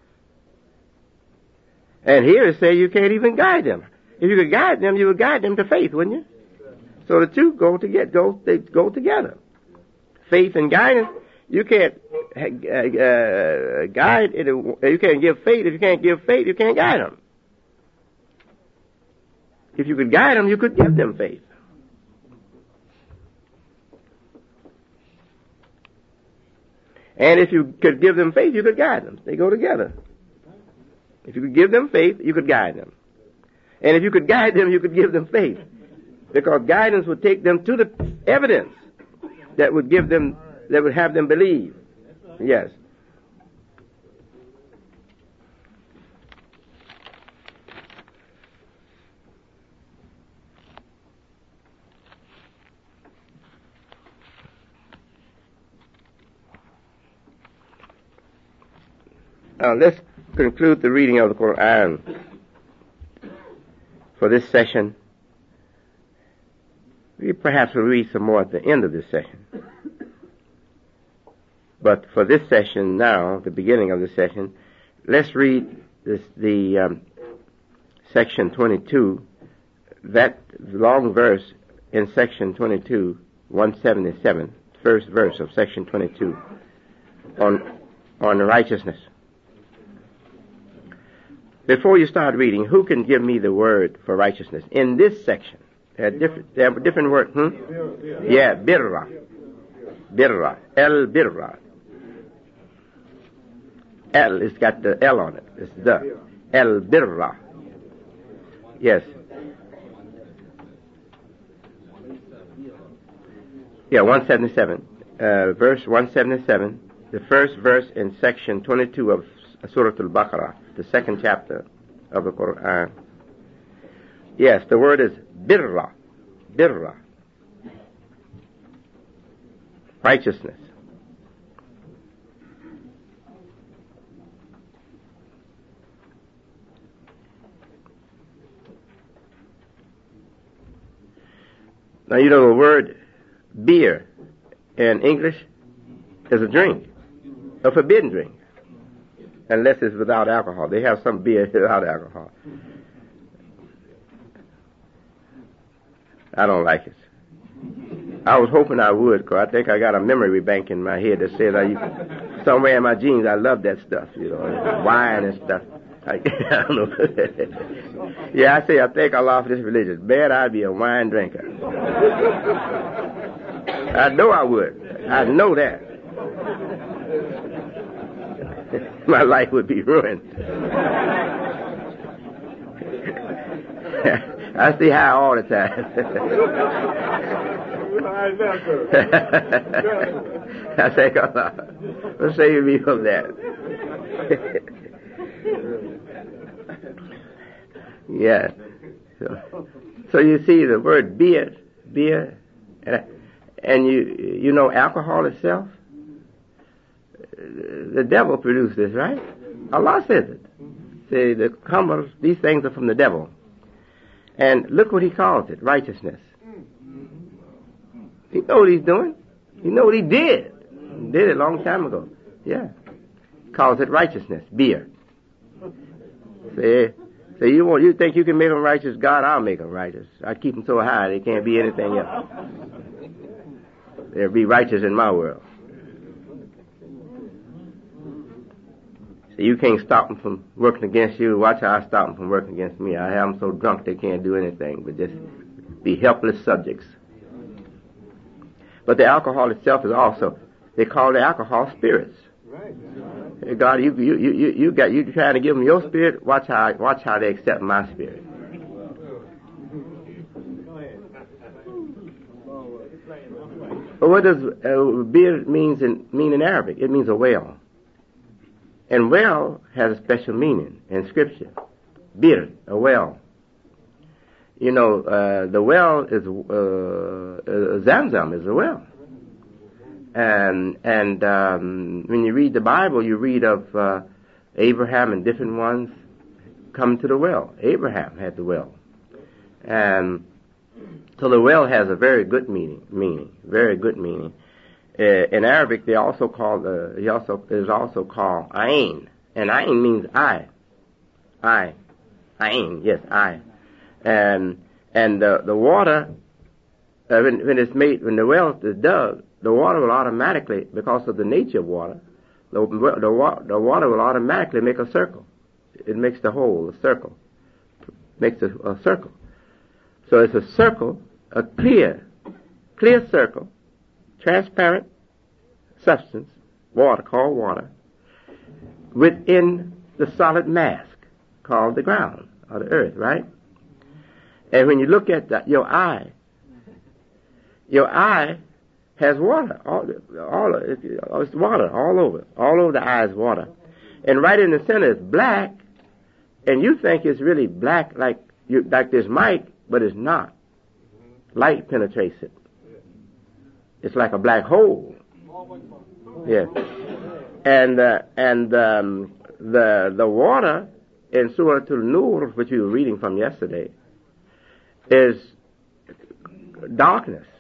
And here it says you can't even guide them. If you could guide them, you would guide them to faith, wouldn't you? So the two go to get go they go together. Faith and guidance. You can't uh, uh, guide. You can't give faith. If you can't give faith, you can't guide them. If you could guide them, you could give them faith. And if you could give them faith, you could guide them. They go together. If you could give them faith, you could guide them. And if you could guide them, you could give them faith. Because guidance would take them to the evidence that would give them, that would have them believe. Yes. Now let's conclude the reading of the Quran for this session. We perhaps will read some more at the end of this session. But for this session now, the beginning of the session, let's read this, the um, section twenty-two, that long verse in section twenty-two one seventy-seven, first verse of section twenty-two, on, on righteousness. Before you start reading, who can give me the word for righteousness in this section? There are different, there are different words. Hmm? Yeah, birra. Birra. El birra. El, it's got the L on it. It's the. El birra. Yes. Yeah, one seventy-seven. Uh, verse one seventy-seven. The first verse in section twenty-two of Surah Al-Baqarah, the second chapter of the Quran. Yes, the word is birra. Birra. Righteousness. Now, you know the word beer in English is a drink, a forbidden drink, unless it's without alcohol. They have some beer without alcohol. I don't like it. I was hoping I would, because I think I got a memory bank in my head that says I used, somewhere in my genes I love that stuff, you know, wine and stuff. I, I don't know. Yeah, I say I think I lost this religion. Bad, I'd be a wine drinker. I know I would. I know that. My life would be ruined. I see how all the time. I think Allah, save me from that. Yeah. So, so you see the word beer, beer, and, and you you know alcohol itself. The devil produced this, right? Allah says it. See, the khamrs, these things are from the devil. And look what he calls it, righteousness. He know what he's doing. He know what he did. He did it a long time ago. Yeah. Calls it righteousness, beer. See, so you want, you think you can make them righteous? God, I'll make them righteous. I keep them so high they can't be anything else. They'll be righteous in my world. So you can't stop them from working against you. Watch how I stop them from working against me. I have them so drunk they can't do anything but just be helpless subjects. But the alcohol itself is also, they call the alcohol spirits. Hey, God, you you you you got you trying to give them your spirit. Watch how watch how they accept my spirit. But what does uh, beer means in mean in Arabic? It means a well. And well has a special meaning in Scripture. Bir, a well. You know, uh, the well is, uh, uh, Zamzam is a well. And, and, um, when you read the Bible, you read of, uh, Abraham and different ones come to the well. Abraham had the well. And so the well has a very good meaning, meaning, very good meaning. Uh, in Arabic, they also call the, he also, is also called Ain. And Ain means I. I. Ain, yes, I. And, and the, the water, uh, when, when it's made, when the well is dug, the water will automatically, because of the nature of water, the, the, wa- the water will automatically make a circle. It makes the hole, a circle. Makes a, a circle. So it's a circle, a clear, clear circle, transparent substance, water, called water, within the solid mask, called the ground, or the earth, right? And when you look at the, your eye, your eye has water, all, all it's water all over, all over the eye is water. And right in the center is black, and you think it's really black like you, like this mic, but it's not. Light penetrates it. It's like a black hole. Yes. And uh, and um, the the water in Surah An-Nur, which we were reading from yesterday, is darkness.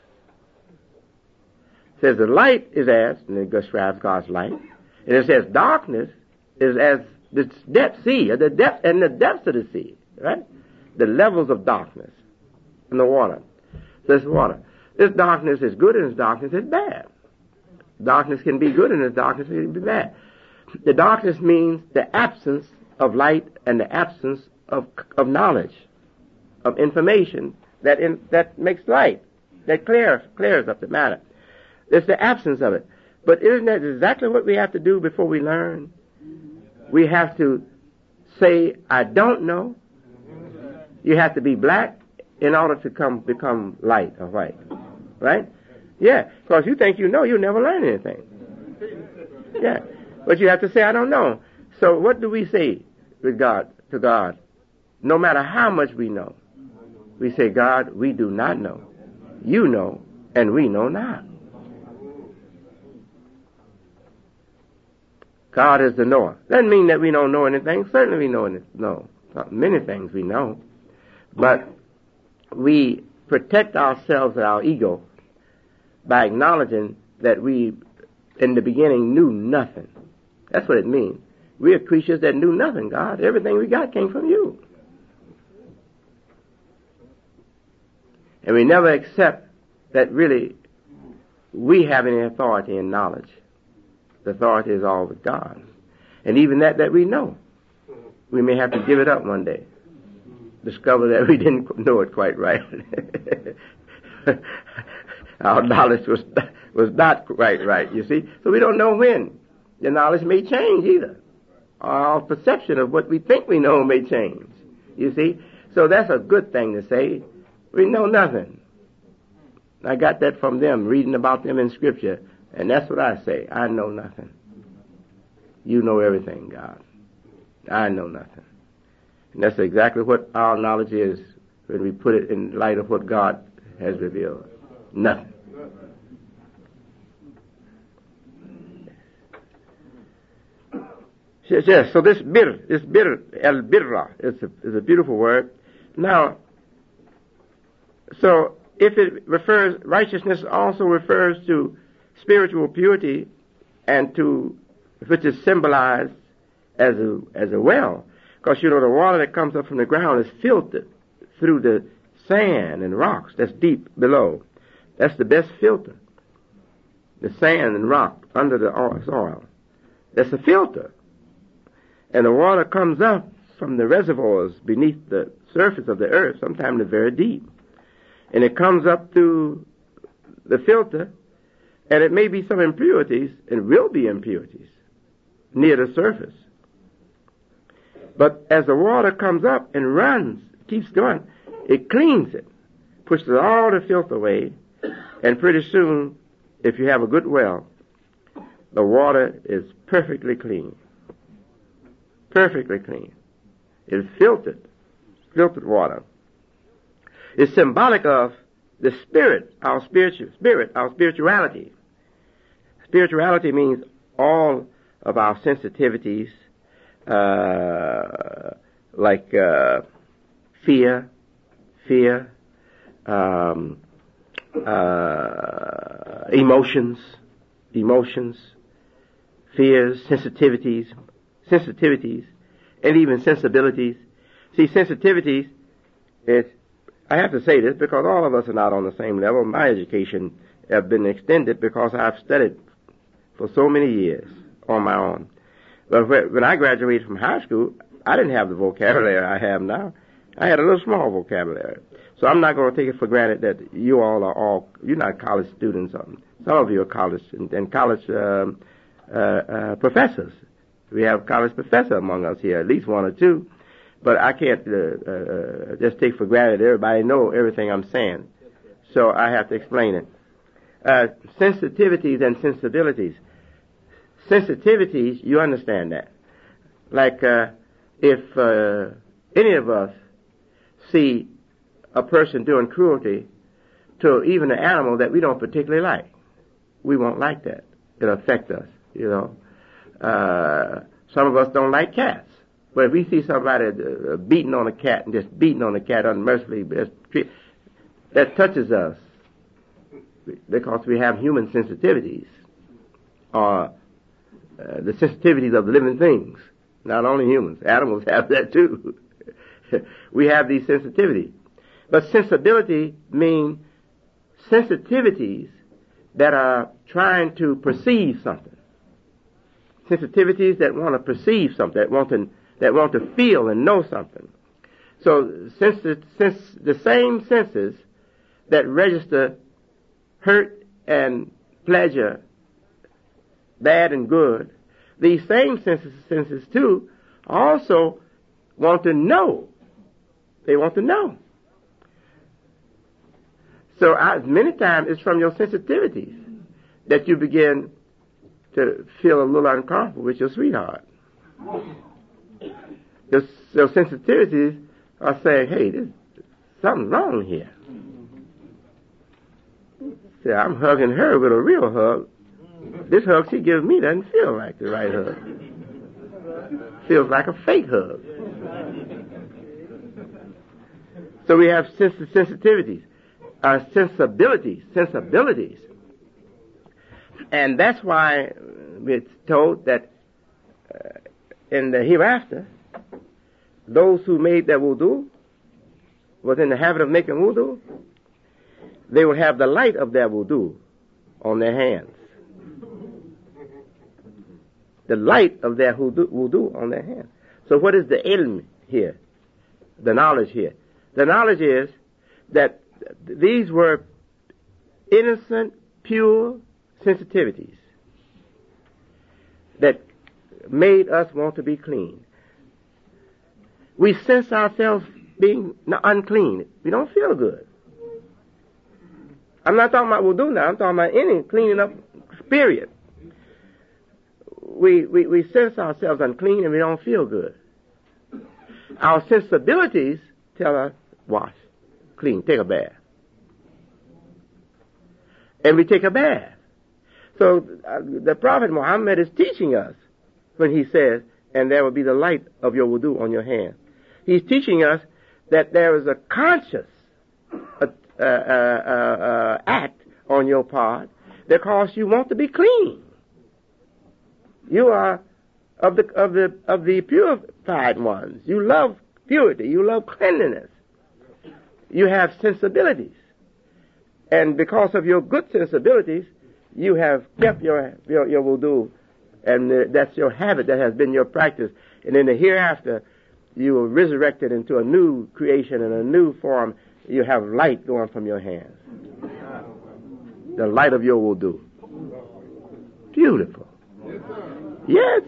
It says the light is as, and it describes God's light, and it says darkness is as the depth sea, or the depth and the depths of the sea, right? The levels of darkness in the water. This water. This darkness is good and this darkness is bad. Darkness can be good and this darkness can be bad. The darkness means the absence of light and the absence of of knowledge, of information that in, that makes light, that clears clears up the matter. It's the absence of it. But isn't that exactly what we have to do before we learn? We have to say, I don't know. You have to be black in order to come become light or white. Right? Yeah. Because you think you know, you'll never learn anything. Yeah. But you have to say, I don't know. So what do we say with God, to God? No matter how much we know, we say, God, we do not know. You know, and we know not. God is the knower. Doesn't mean that we don't know anything. Certainly we know anything. No. Many things we know. But we protect ourselves and our ego by acknowledging that we, in the beginning, knew nothing. That's what it means. We are creatures that knew nothing, God. Everything we got came from you. And we never accept that really we have any authority and knowledge. The authority is all with God. And even that that we know, we may have to give it up one day. Discover that we didn't know it quite right. Our knowledge was was not quite right, you see. So we don't know when. The knowledge may change either. Our perception of what we think we know may change, you see. So that's a good thing to say. We know nothing. I got that from them, reading about them in Scripture. And that's what I say. I know nothing. You know everything, God. I know nothing. And that's exactly what our knowledge is when we put it in light of what God has revealed. Nothing. Yes, yes. So this bir, this bir, el birra, is a, is a beautiful word. Now, so if it refers, righteousness also refers to spiritual purity, and to, which is symbolized as a, as a well. Because, you know, the water that comes up from the ground is filtered through the sand and rocks that's deep below. That's the best filter. The sand and rock under the soil. That's a filter. And the water comes up from the reservoirs beneath the surface of the earth, sometimes they're very deep. And it comes up through the filter, and it may be some impurities, and will be impurities, near the surface. But as the water comes up and runs, keeps going, it cleans it, pushes all the filth away, and pretty soon, if you have a good well, the water is perfectly clean. Perfectly clean. It's filtered, filtered water. It's symbolic of the spirit, our spiritual spirit, our spirituality. Spirituality means all of our sensitivities, uh, like uh, fear, fear, um, uh, emotions, emotions, fears, sensitivities, sensitivities, and even sensibilities. See, sensitivities is, I have to say this because all of us are not on the same level. My education has been extended because I've studied for so many years on my own. But when I graduated from high school, I didn't have the vocabulary I have now. I had a little small vocabulary. So I'm not going to take it for granted that you all are all, you're not college students. Some of you are college and, and college um, uh, uh, professors. We have college professors among us here, at least one or two. But I can't uh, uh, just take for granted everybody know everything I'm saying. So I have to explain it. Uh, sensitivities and sensibilities. Sensitivities, you understand that. Like uh, if uh, any of us see a person doing cruelty to even an animal that we don't particularly like, we won't like that. It'll affect us, you know. Uh, some of us don't like cats. But if we see somebody uh, beating on a cat and just beating on a cat unmercifully, that touches us because we have human sensitivities, or uh, the sensitivities of living things. Not only humans, animals have that too. We have these sensitivities. But sensibility means sensitivities that are trying to perceive something. Sensitivities that want to perceive something, that want to, that want to feel and know something. So since the, since the same senses that register hurt and pleasure, bad and good, these same senses, senses too also want to know. They want to know. So I, many times it's from your sensitivities that you begin to feel a little uncomfortable with your sweetheart. Your, your sensitivities are saying, hey, there's something wrong here. See, I'm hugging her with a real hug. This hug she gives me doesn't feel like the right hug. Feels like a fake hug. So we have sens- sensitivities, uh, sensibilities, sensibilities. And that's why it's told that uh, in the hereafter, those who made that wudu, was in the habit of making wudu, they will have the light of their wudu on their hands. The light of their wudu, wudu on their hands. So what is the ilm here? The knowledge here. The knowledge is that these were innocent, pure sensitivities that made us want to be clean. We sense ourselves being unclean. We don't feel good. I'm not talking about wudu now. I'm talking about any cleaning up period. We, we, we sense ourselves unclean and we don't feel good. Our sensibilities tell us, wash, clean, take a bath. And we take a bath. So uh, the Prophet Muhammad is teaching us when he says, and there will be the light of your wudu on your hand. He's teaching us that there is a conscious uh, uh, uh, uh, act on your part because you want to be clean. You are of the of the of the purified ones. You love purity. You love cleanliness. You have sensibilities, and because of your good sensibilities, you have kept your your, your wudu, and uh, that's your habit. That has been your practice. And in the hereafter, you will resurrect it into a new creation and a new form. You have light going from your hands. The light of your wudu. Beautiful. Yes.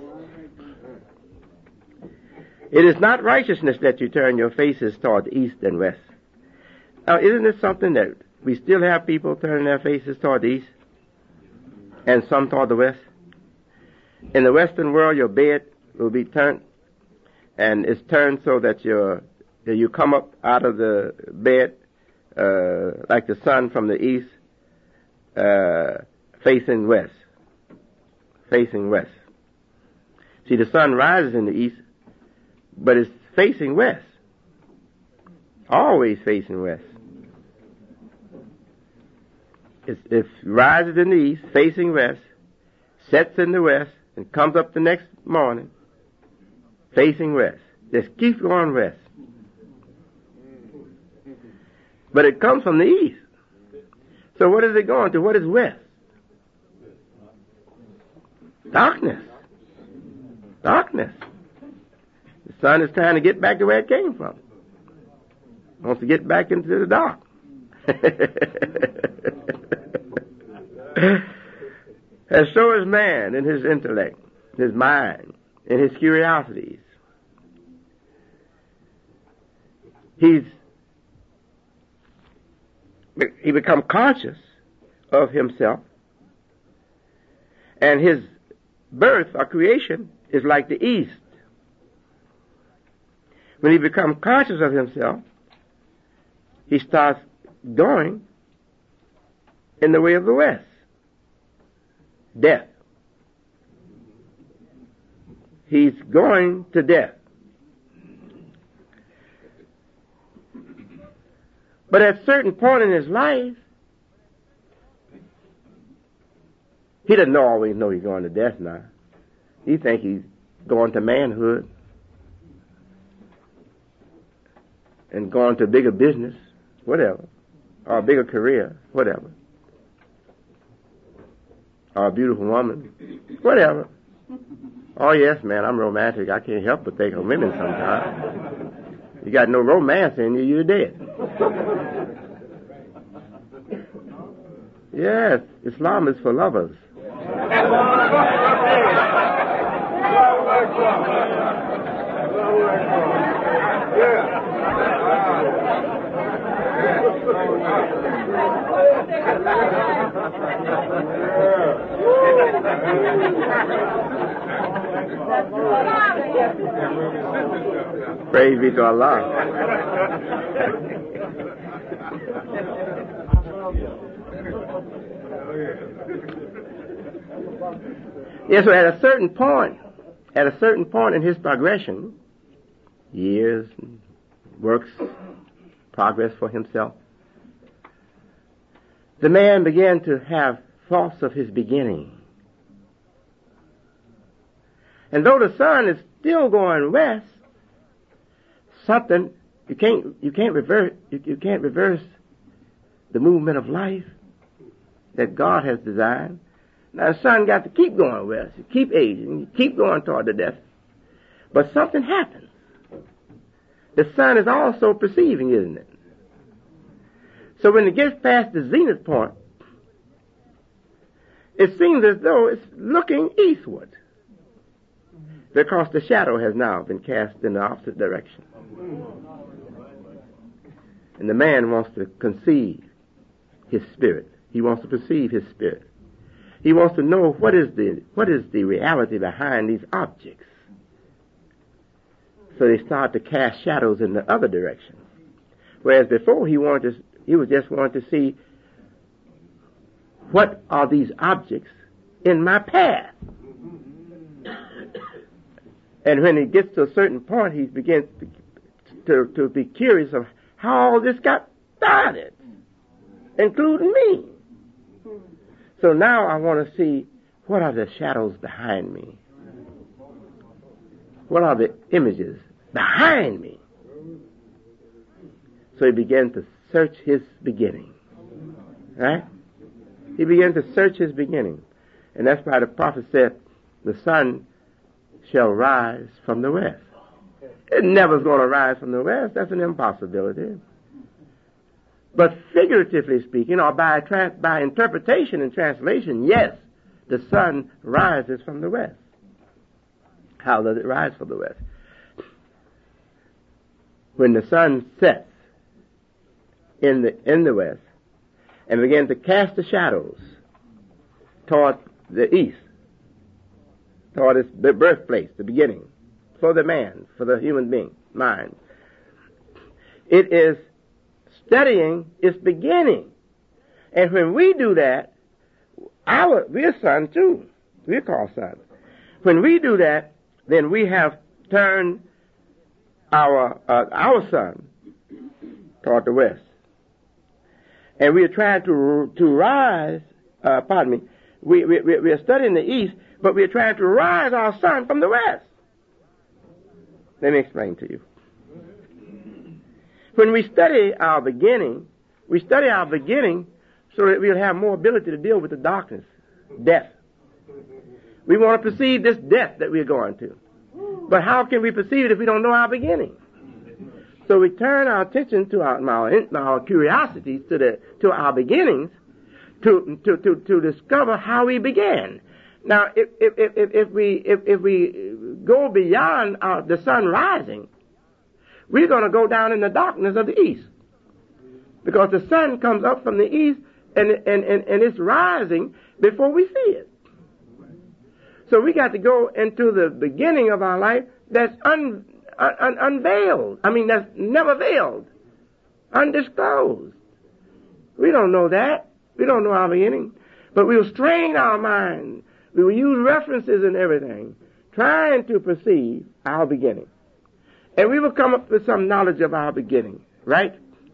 It is not righteousness that you turn your faces toward the east and west. Now, isn't this something that we still have people turning their faces toward the east and some toward the west? In the Western world, your bed will be turned, and it's turned so that your that you come up out of the bed uh, like the sun from the east, uh, facing west, facing west. See, the sun rises in the east, but it's facing west. Always facing west. It's, it rises in the east, facing west, sets in the west, and comes up the next morning, facing west. Just keeps going west. But it comes from the east. So what is it going to? What is west? Darkness. Darkness. The sun is trying to get back to where it came from. Wants to get back into the dark. And so is man in his intellect, his mind, in his curiosities. He's he become conscious of himself, and his birth or creation is like the east. When he becomes conscious of himself, he starts going in the way of the west. Death. He's going to death. But at a certain point in his life, he doesn't know, always know he's going to death now. He thinks he's going to manhood and going to bigger business, whatever, or a bigger career, whatever, or a beautiful woman, whatever. Oh yes, man, I'm romantic. I can't help but think of women sometimes. You got no romance in you, you're dead. Yes, Islam is for lovers. Praise be to Allah. Yes, so at a certain point, at a certain point in his progression, years, works, progress for himself, the man began to have thoughts of his beginning. And though the sun is still going west, something you can't you can't reverse you, you can't reverse the movement of life that God has designed. Now the sun got to keep going west, you keep aging, you keep going toward the death. But something happens. The sun is also perceiving, isn't it? So when it gets past the zenith point, it seems as though it's looking eastward, because the shadow has now been cast in the opposite direction. And the man wants to conceive his spirit. He wants to perceive his spirit. He wants to know what is the what is the reality behind these objects. So they start to cast shadows in the other direction. Whereas before he wanted to, he was just wanting to see what are these objects in my path. And when he gets to a certain point, he begins to, to, to be curious of how all this got started, including me. So now I want to see what are the shadows behind me. What are the images behind me? So he began to search his beginning. Right? He began to search his beginning. And that's why the prophet said, the sun shall rise from the west. It never's going to rise from the west. That's an impossibility. But figuratively speaking, or by trans- by interpretation and translation, yes, the sun rises from the west. How does it rise from the west? When the sun sets in the in the west and begins to cast the shadows toward the east, toward its birthplace, the beginning, for the man, for the human being, mind. It is studying its beginning. And when we do that, our, we're sons too. We're called sons. When we do that, then we have turned our, uh, our sun toward the west. And we are trying to, to rise, uh, pardon me, we, we, we are studying the east, but we are trying to rise our sun from the west. Let me explain to you. When we study our beginning, we study our beginning so that we'll have more ability to deal with the darkness, death. We want to perceive this death that we're going to. But how can we perceive it if we don't know our beginning? So we turn our attention to our, our, our curiosities to the to our beginnings to to, to, to discover how we began. Now, if if if, if we if, if we go beyond our, the sun rising, we're going to go down in the darkness of the east, because the sun comes up from the east and and and, and it's rising before we see it. So we got to go into the beginning of our life that's un, un, unveiled. I mean, that's never veiled, undisclosed. We don't know that. We don't know our beginning, but we will strain our mind. We will use references and everything, trying to perceive our beginning. And we will come up with some knowledge of our beginning, right?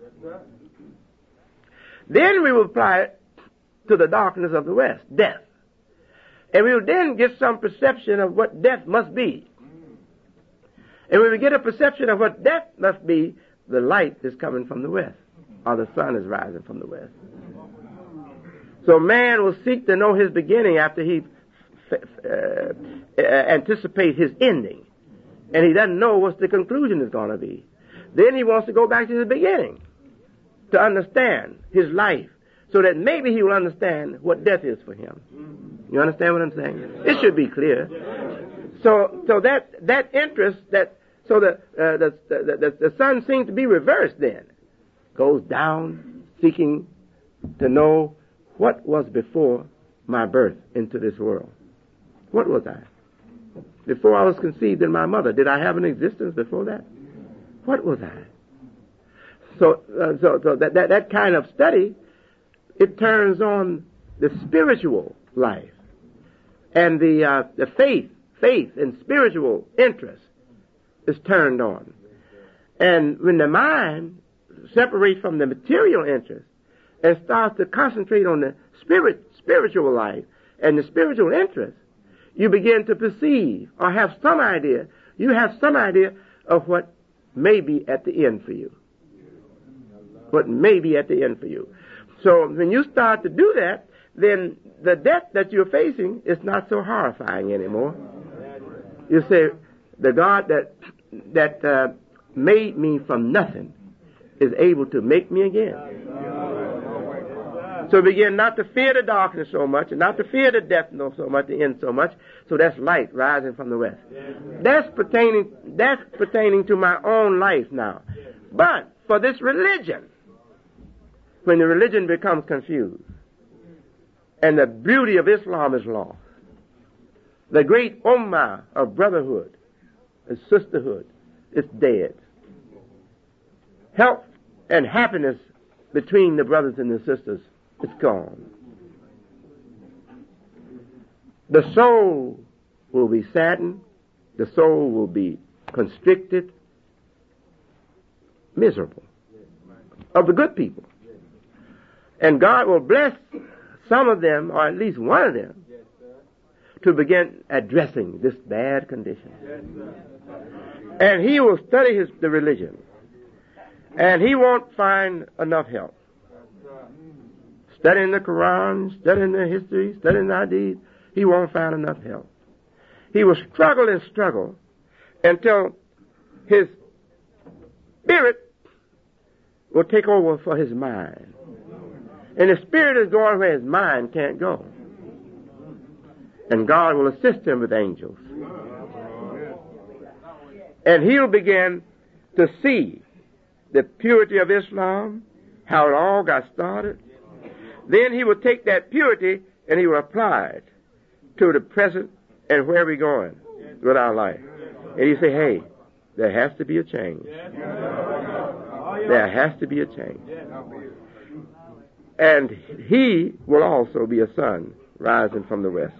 Then we will apply it to the darkness of the west, death. And we will then get some perception of what death must be. And when we get a perception of what death must be, the light is coming from the west. or the sun is rising from the west. So man will seek to know his beginning after he f- uh, anticipates his ending. And he doesn't know what the conclusion is going to be. Then he wants to go back to the beginning to understand his life, so that maybe he will understand what death is for him. You understand what I'm saying? It should be clear. So, so that that interest, that so the, uh, the, the the the sun seems to be reversed. Then goes down, seeking to know what was before my birth into this world. What was I? Before I was conceived in my mother, did I have an existence before that? What was I? So, uh, so, so that, that that kind of study, it turns on the spiritual life and the uh, the faith, faith and spiritual interest is turned on. And when the mind separates from the material interest and starts to concentrate on the spirit, spiritual life and the spiritual interest, you begin to perceive or have some idea. You have some idea of what may be at the end for you. What may be at the end for you. So when you start to do that, then the death that you're facing is not so horrifying anymore. You say, the God that that uh, made me from nothing is able to make me again. So begin not to fear the darkness so much, and not to fear the death no so much, the end so much. So that's light rising from the west. That's pertaining. That's pertaining to my own life now. But for this religion, when the religion becomes confused, and the beauty of Islam is lost, the great ummah of brotherhood and sisterhood is dead. Health and happiness between the brothers and the sisters is gone. The soul will be saddened. The soul will be constricted, miserable, of the good people. And God will bless some of them, or at least one of them, to begin addressing this bad condition. And he will study his, the religion. And he won't find enough help. Studying the Quran, studying the history, studying the Hadith, he won't find enough help. He will struggle and struggle until his spirit will take over for his mind. And his spirit is going where his mind can't go. And God will assist him with angels. And he'll begin to see the purity of Islam, how it all got started. Then he will take that purity and he will apply it to the present and where we're going with our life. And you say, hey, there has to be a change. There has to be a change. And he will also be a sun rising from the west.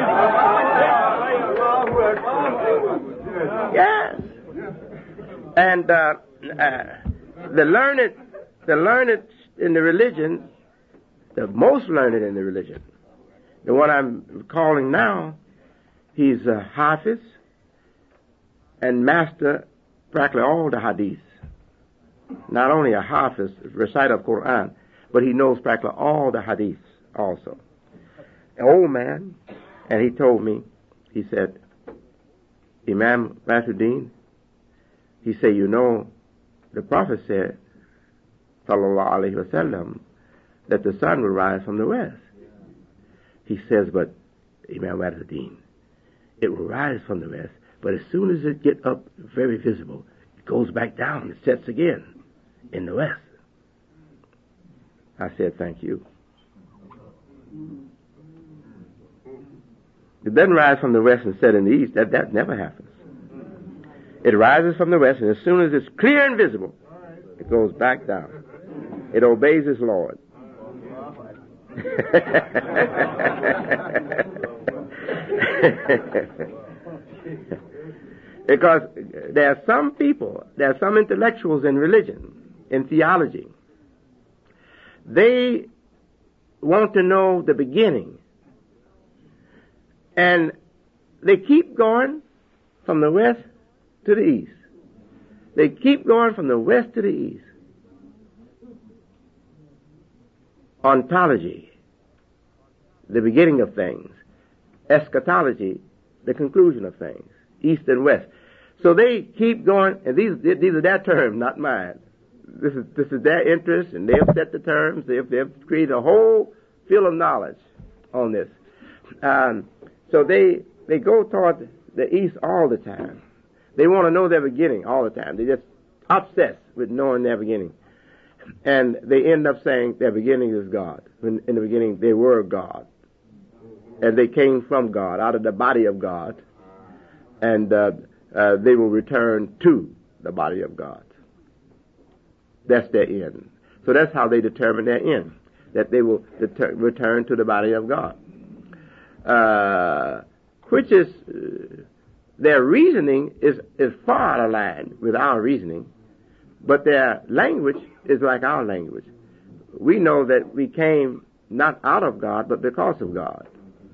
Yes. And uh, uh, the learned, the learned in the religion, the most learned in the religion, the one I'm calling now, he's a hafiz and master practically all the hadiths. Not only a hafiz, reciter of Quran, but he knows practically all the hadiths also. An old man, and he told me, he said, Imam Rasuddin, he said, you know, the Prophet said, sallallahu alaihi wasallam, that the sun will rise from the west. He says, but Imam Rasuddin, it will rise from the west, but as soon as it gets up very visible, it goes back down, it sets again in the west. I said, thank you. It doesn't rise from the west and set in the east. That, that never happens. It rises from the west, and as soon as it's clear and visible, it goes back down. It obeys its Lord. Because there are some people, there are some intellectuals in religion, in theology, they want to know the beginning. And they keep going from the west to the east. They keep going from the west to the east. ontology, the beginning of things, eschatology, the conclusion of things, east and west. So they keep going, and these these are their terms, not mine. This is this is their interest, and they've set the terms. They've they've created a whole field of knowledge on this. Um, so they they go toward the east all the time. They want to know their beginning all the time. They just obsessed with knowing their beginning, and they end up saying their beginning is God. When in the beginning they were God, and they came from God, out of the body of God, and uh, uh, they will return to the body of God. That's their end. So that's how they determine their end, that they will deter- return to the body of God, uh, which is uh, their reasoning is is far out of line with our reasoning, but their language is like our language. We know that we came not out of God, but because of God.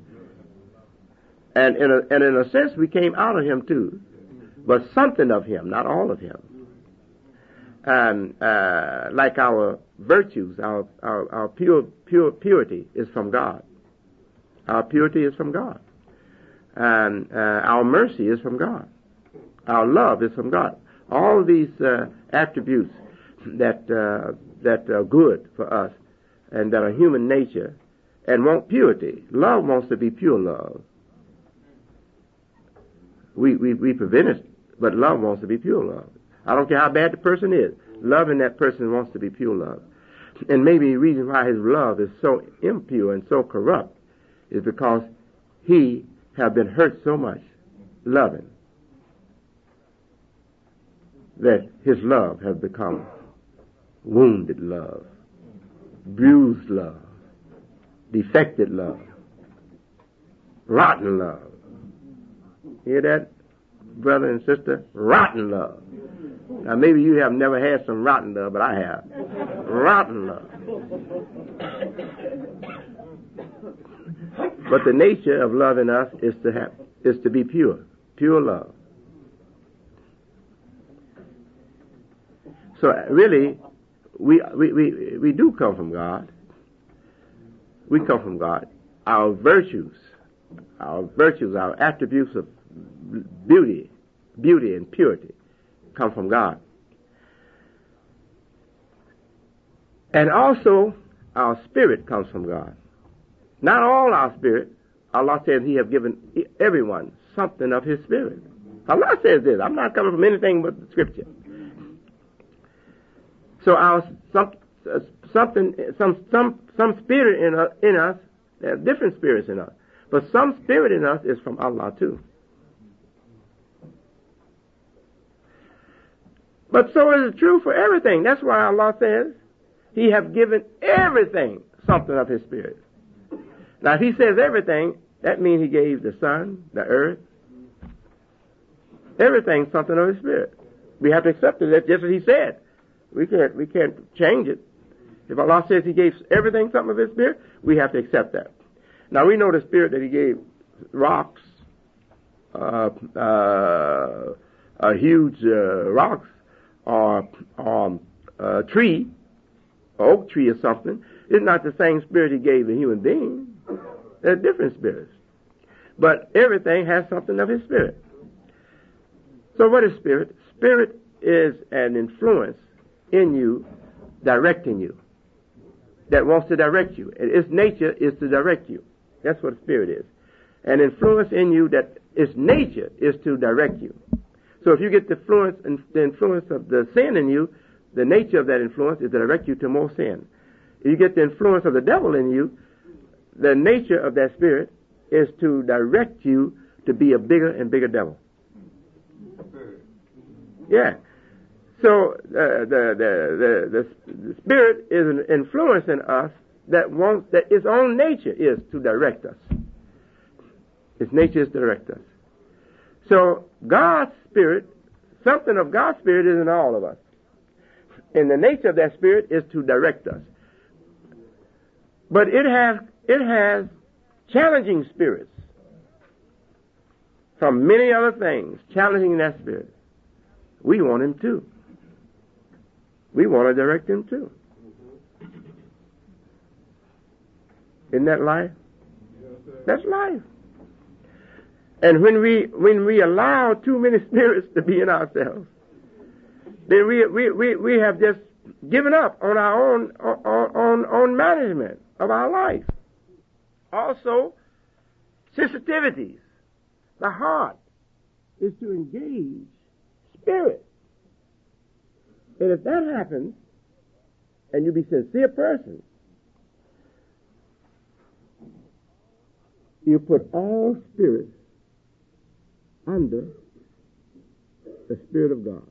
And in a, and in a sense, we came out of Him too, but something of Him, not all of Him. And uh, like our virtues, our, our our pure pure purity is from God. Our purity is from God, and uh, our mercy is from God. Our love is from God. All these uh, attributes that uh, that are good for us and that are human nature and want purity. Love wants to be pure love. We, we, we prevent it, but love wants to be pure love. I don't care how bad the person is. Loving that person wants to be pure love. And maybe the reason why his love is so impure and so corrupt is because he have been hurt so much loving that his love has become wounded love, bruised love, defected love, rotten love. Hear that, brother and sister? Rotten love. Now, maybe you have never had some rotten love, but I have. Rotten love. But the nature of love in us is to have, is to be pure, pure love. So really, we, we, we, we do come from God. We come from God. Our virtues, our virtues, our attributes of beauty, beauty and purity come from God. And also, our spirit comes from God. Not all our spirit. Allah says He have given everyone something of His spirit. Allah says this. I'm not coming from anything but the Scripture. So our some, uh, something, some some some spirit in us, in us. There are different spirits in us, but some spirit in us is from Allah too. But so is it true for everything. That's why Allah says He have given everything something of His spirit. Now, if He says everything, that means He gave the sun, the earth, everything something of His spirit. We have to accept it. That's just what He said. We can't, we can't change it. If Allah says He gave everything something of His spirit, we have to accept that. Now, we know the spirit that He gave rocks, uh, uh, uh, huge uh, rocks, or um, a tree, an oak tree or something, is not the same spirit He gave a human being. They're different spirits. But everything has something of His spirit. So what is spirit? Spirit is an influence in you, directing you, that wants to direct you. And its nature is to direct you. That's what spirit is. An influence in you that its nature is to direct you. So if you get the influence, the influence of the sin in you, the nature of that influence is to direct you to more sin. If you get the influence of the devil in you, the nature of that spirit is to direct you to be a bigger and bigger devil. Yeah. So uh, the, the, the, the spirit is an influence in us that wants, that its own nature is to direct us. Its nature is to direct us. So God's spirit, something of God's spirit is in all of us. And the nature of that spirit is to direct us. But it has, it has challenging spirits from many other things, challenging that spirit. We want Him too. We want to direct Him too. Isn't that life? That's life. And when we when we allow too many spirits to be in ourselves, then we we, we, we have just given up on our own on, on on management of our life. Also, sensitivities. The heart is to engage spirit. And if that happens, and you be a sincere person, you put all spirits under the Spirit of God.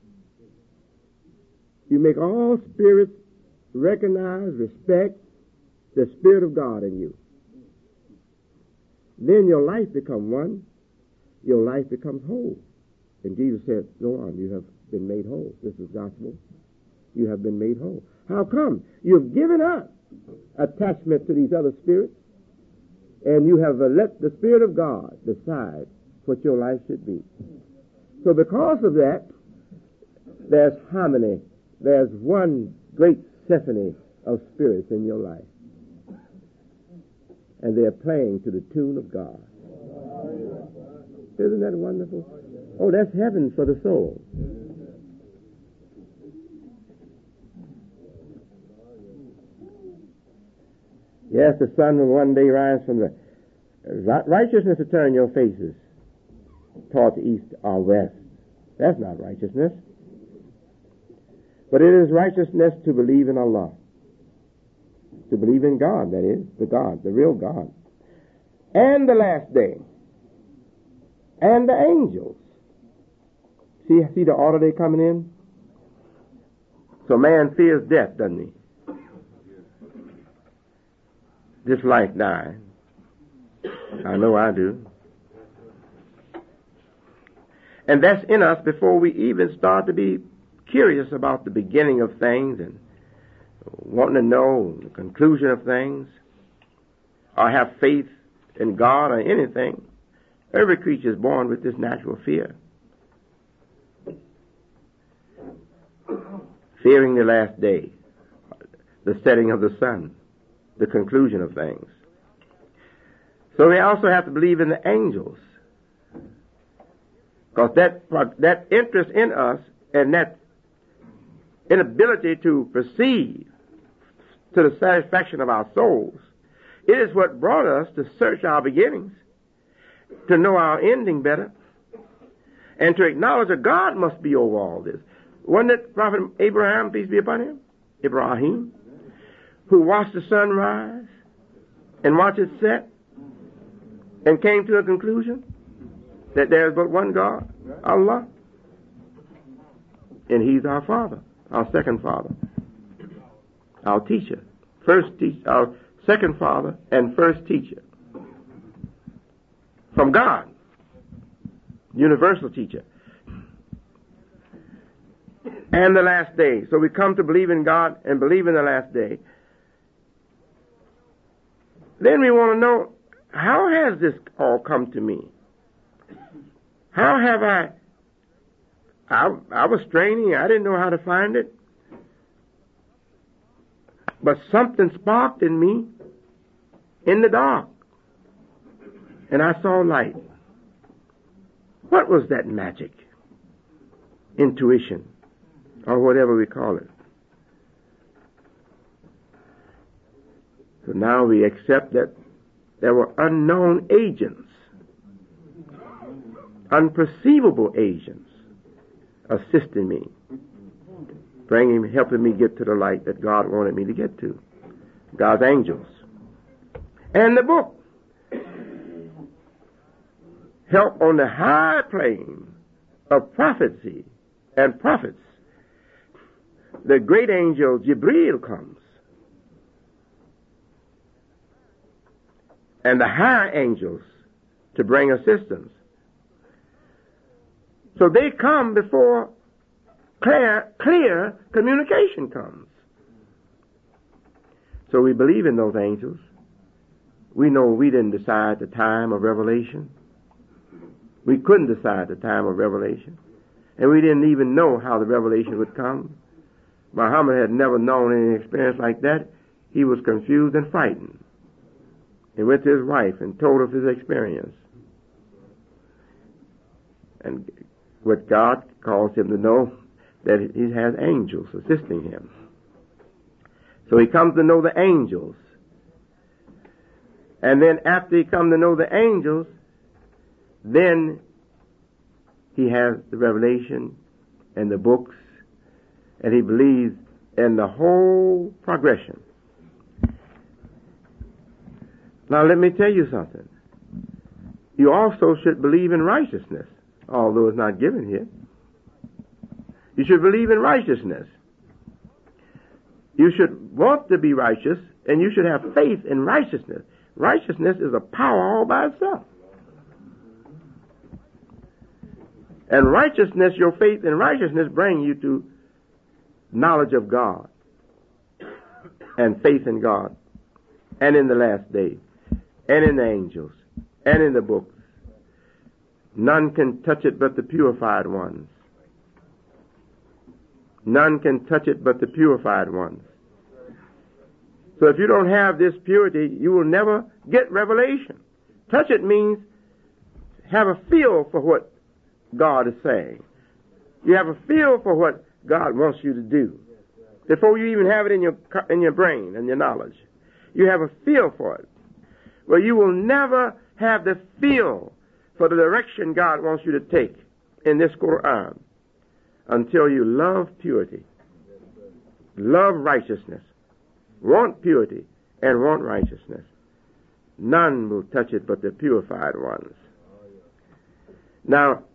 You make all spirits recognize, respect the Spirit of God in you. Then your life becomes one. Your life becomes whole. And Jesus said, go on, you have been made whole. This is gospel. You have been made whole. How come? You've given up attachment to these other spirits, and you have uh, let the Spirit of God decide what your life should be. So because of that, there's harmony. There's one great symphony of spirits in your life. And they're playing to the tune of God. Isn't that wonderful? Oh, that's heaven for the soul. Yes, the sun will one day rise from the righteousness to turn your faces toward the east or west. That's not righteousness. But it is righteousness to believe in Allah. To believe in God, that is, the God, the real God. And the last day. And the angels. See, see the order they coming in? So man fears death, doesn't he? This life dying. I know I do. And that's in us before we even start to be curious about the beginning of things and wanting to know the conclusion of things or have faith in God or anything. Every creature is born with this natural fear. Fearing the last day, the setting of the sun, the conclusion of things. So we also have to believe in the angels. Because that, that interest in us and that inability to perceive to the satisfaction of our souls, it is what brought us to search our beginnings, to know our ending better, and to acknowledge that God must be over all this. Wasn't it Prophet Abraham, peace be upon him, Ibrahim, who watched the sun rise and watched it set and came to a conclusion that there is but one God, Allah, and He's our Father, our second Father, our teacher, first teacher, our second Father and first teacher from God, universal teacher. And the last day. So we come to believe in God and believe in the last day. Then we want to know, how has this all come to me? How have I, I, I was straining, I didn't know how to find it. But something sparked in me in the dark. And I saw light. What was that magic? Intuition, or whatever we call it. So now we accept that there were unknown agents, unperceivable agents, assisting me, bringing, helping me get to the light that God wanted me to get to. God's angels. And the book. Help on the high plane of prophecy and prophets. The great angel Jibreel comes. And the high angels to bring assistance. So they come before clear, clear communication comes. So we believe in those angels. We know we didn't decide the time of revelation. We couldn't decide the time of revelation. And we didn't even know how the revelation would come. Muhammad had never known any experience like that. He was confused and frightened. He went to his wife and told of his experience. And what God calls him to know, that he has angels assisting him. So he comes to know the angels. And then after he comes to know the angels, then he has the revelation and the books, and he believes in the whole progression. Now let me tell you something. You also should believe in righteousness, although it's not given here. You should believe in righteousness. You should want to be righteous, and you should have faith in righteousness. Righteousness is a power all by itself. And righteousness, your faith in righteousness, bring you to knowledge of God and faith in God and in the last day and in the angels and in the books. None can touch it but the purified ones. None can touch it but the purified ones. So if you don't have this purity, you will never get revelation. Touch it means have a feel for what God is saying. You have a feel for what God wants you to do before you even have it in your in your brain and your knowledge. You have a feel for it. Well, you will never have the feel for the direction God wants you to take in this Quran until you love purity, love righteousness, want purity, and want righteousness. None will touch it but the purified ones. Now,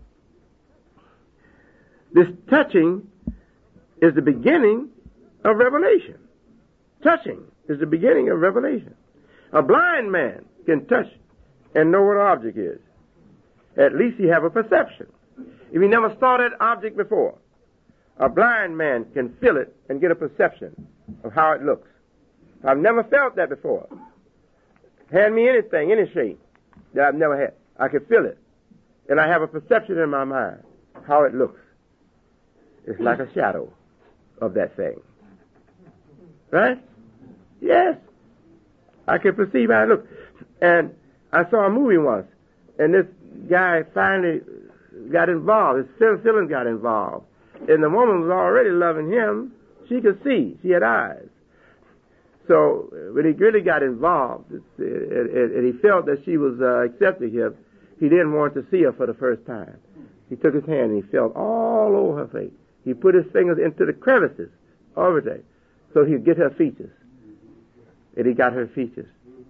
this touching is the beginning of revelation. Touching is the beginning of revelation. A blind man can touch and know what an object is. At least he have a perception. If he never saw that object before, a blind man can feel it and get a perception of how it looks. I've never felt that before. Hand me anything, any shape that I've never had. I can feel it. And I have a perception in my mind how it looks. It's like a shadow of that thing. Right? Yes. I can perceive how it looks. And I saw a movie once, and this guy finally got involved. His feelings got involved. And the woman was already loving him. She could see. She had eyes. So when he really got involved, and he felt that she was uh, accepting him, he didn't want to see her for the first time. He took his hand and he felt all over her face. He put his fingers into the crevices over there so he'd get her features. And he got her features.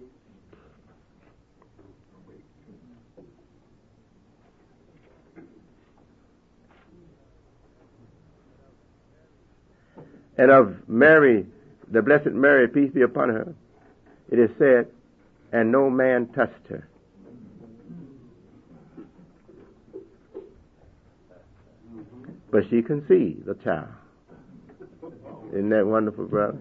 And of Mary, the Blessed Mary, peace be upon her, it is said, and no man touched her. But she conceived a child. Isn't that wonderful, brother?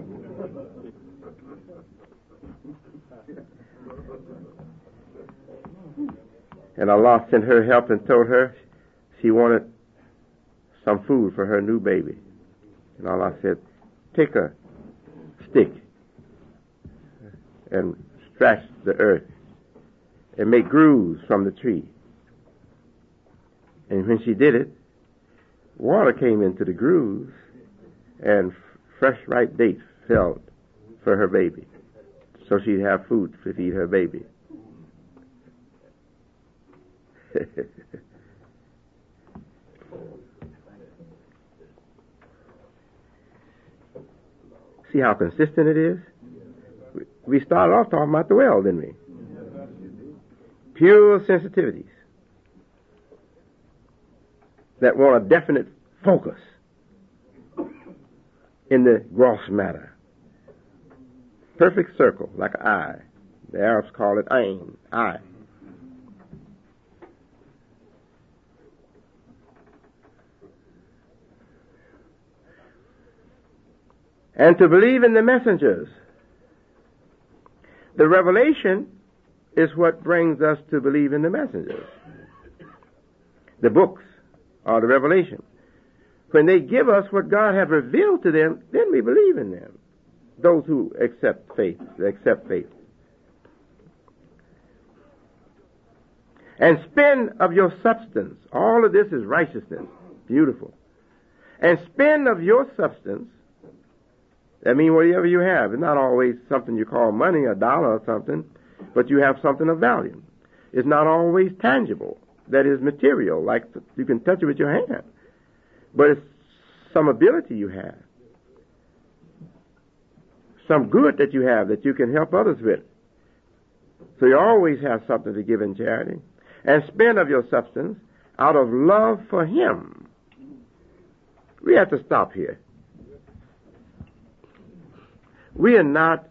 And Allah sent her help and told her she wanted some food for her new baby. And Allah said, take a stick and scratch the earth and make grooves from the tree. And when she did it, water came into the grooves and fresh ripe dates fell for her baby. So she'd have food to feed her baby. See how consistent it is? We started off talking about the well, didn't we? Pure sensitivities that want a definite focus in the gross matter. Perfect circle, like an eye. The Arabs call it ayn, eye. And to believe in the messengers. The revelation is what brings us to believe in the messengers. The books are the revelation. When they give us what God has revealed to them, then we believe in them. Those who accept faith, accept faith. And spend of your substance. All of this is righteousness. Beautiful. And spend of your substance. That means whatever you have. It's not always something you call money, a dollar or something, but you have something of value. It's not always tangible. That is material, like you can touch it with your hand. But it's some ability you have. Some good that you have that you can help others with. So you always have something to give in charity. And spend of your substance out of love for Him. We have to stop here. We are not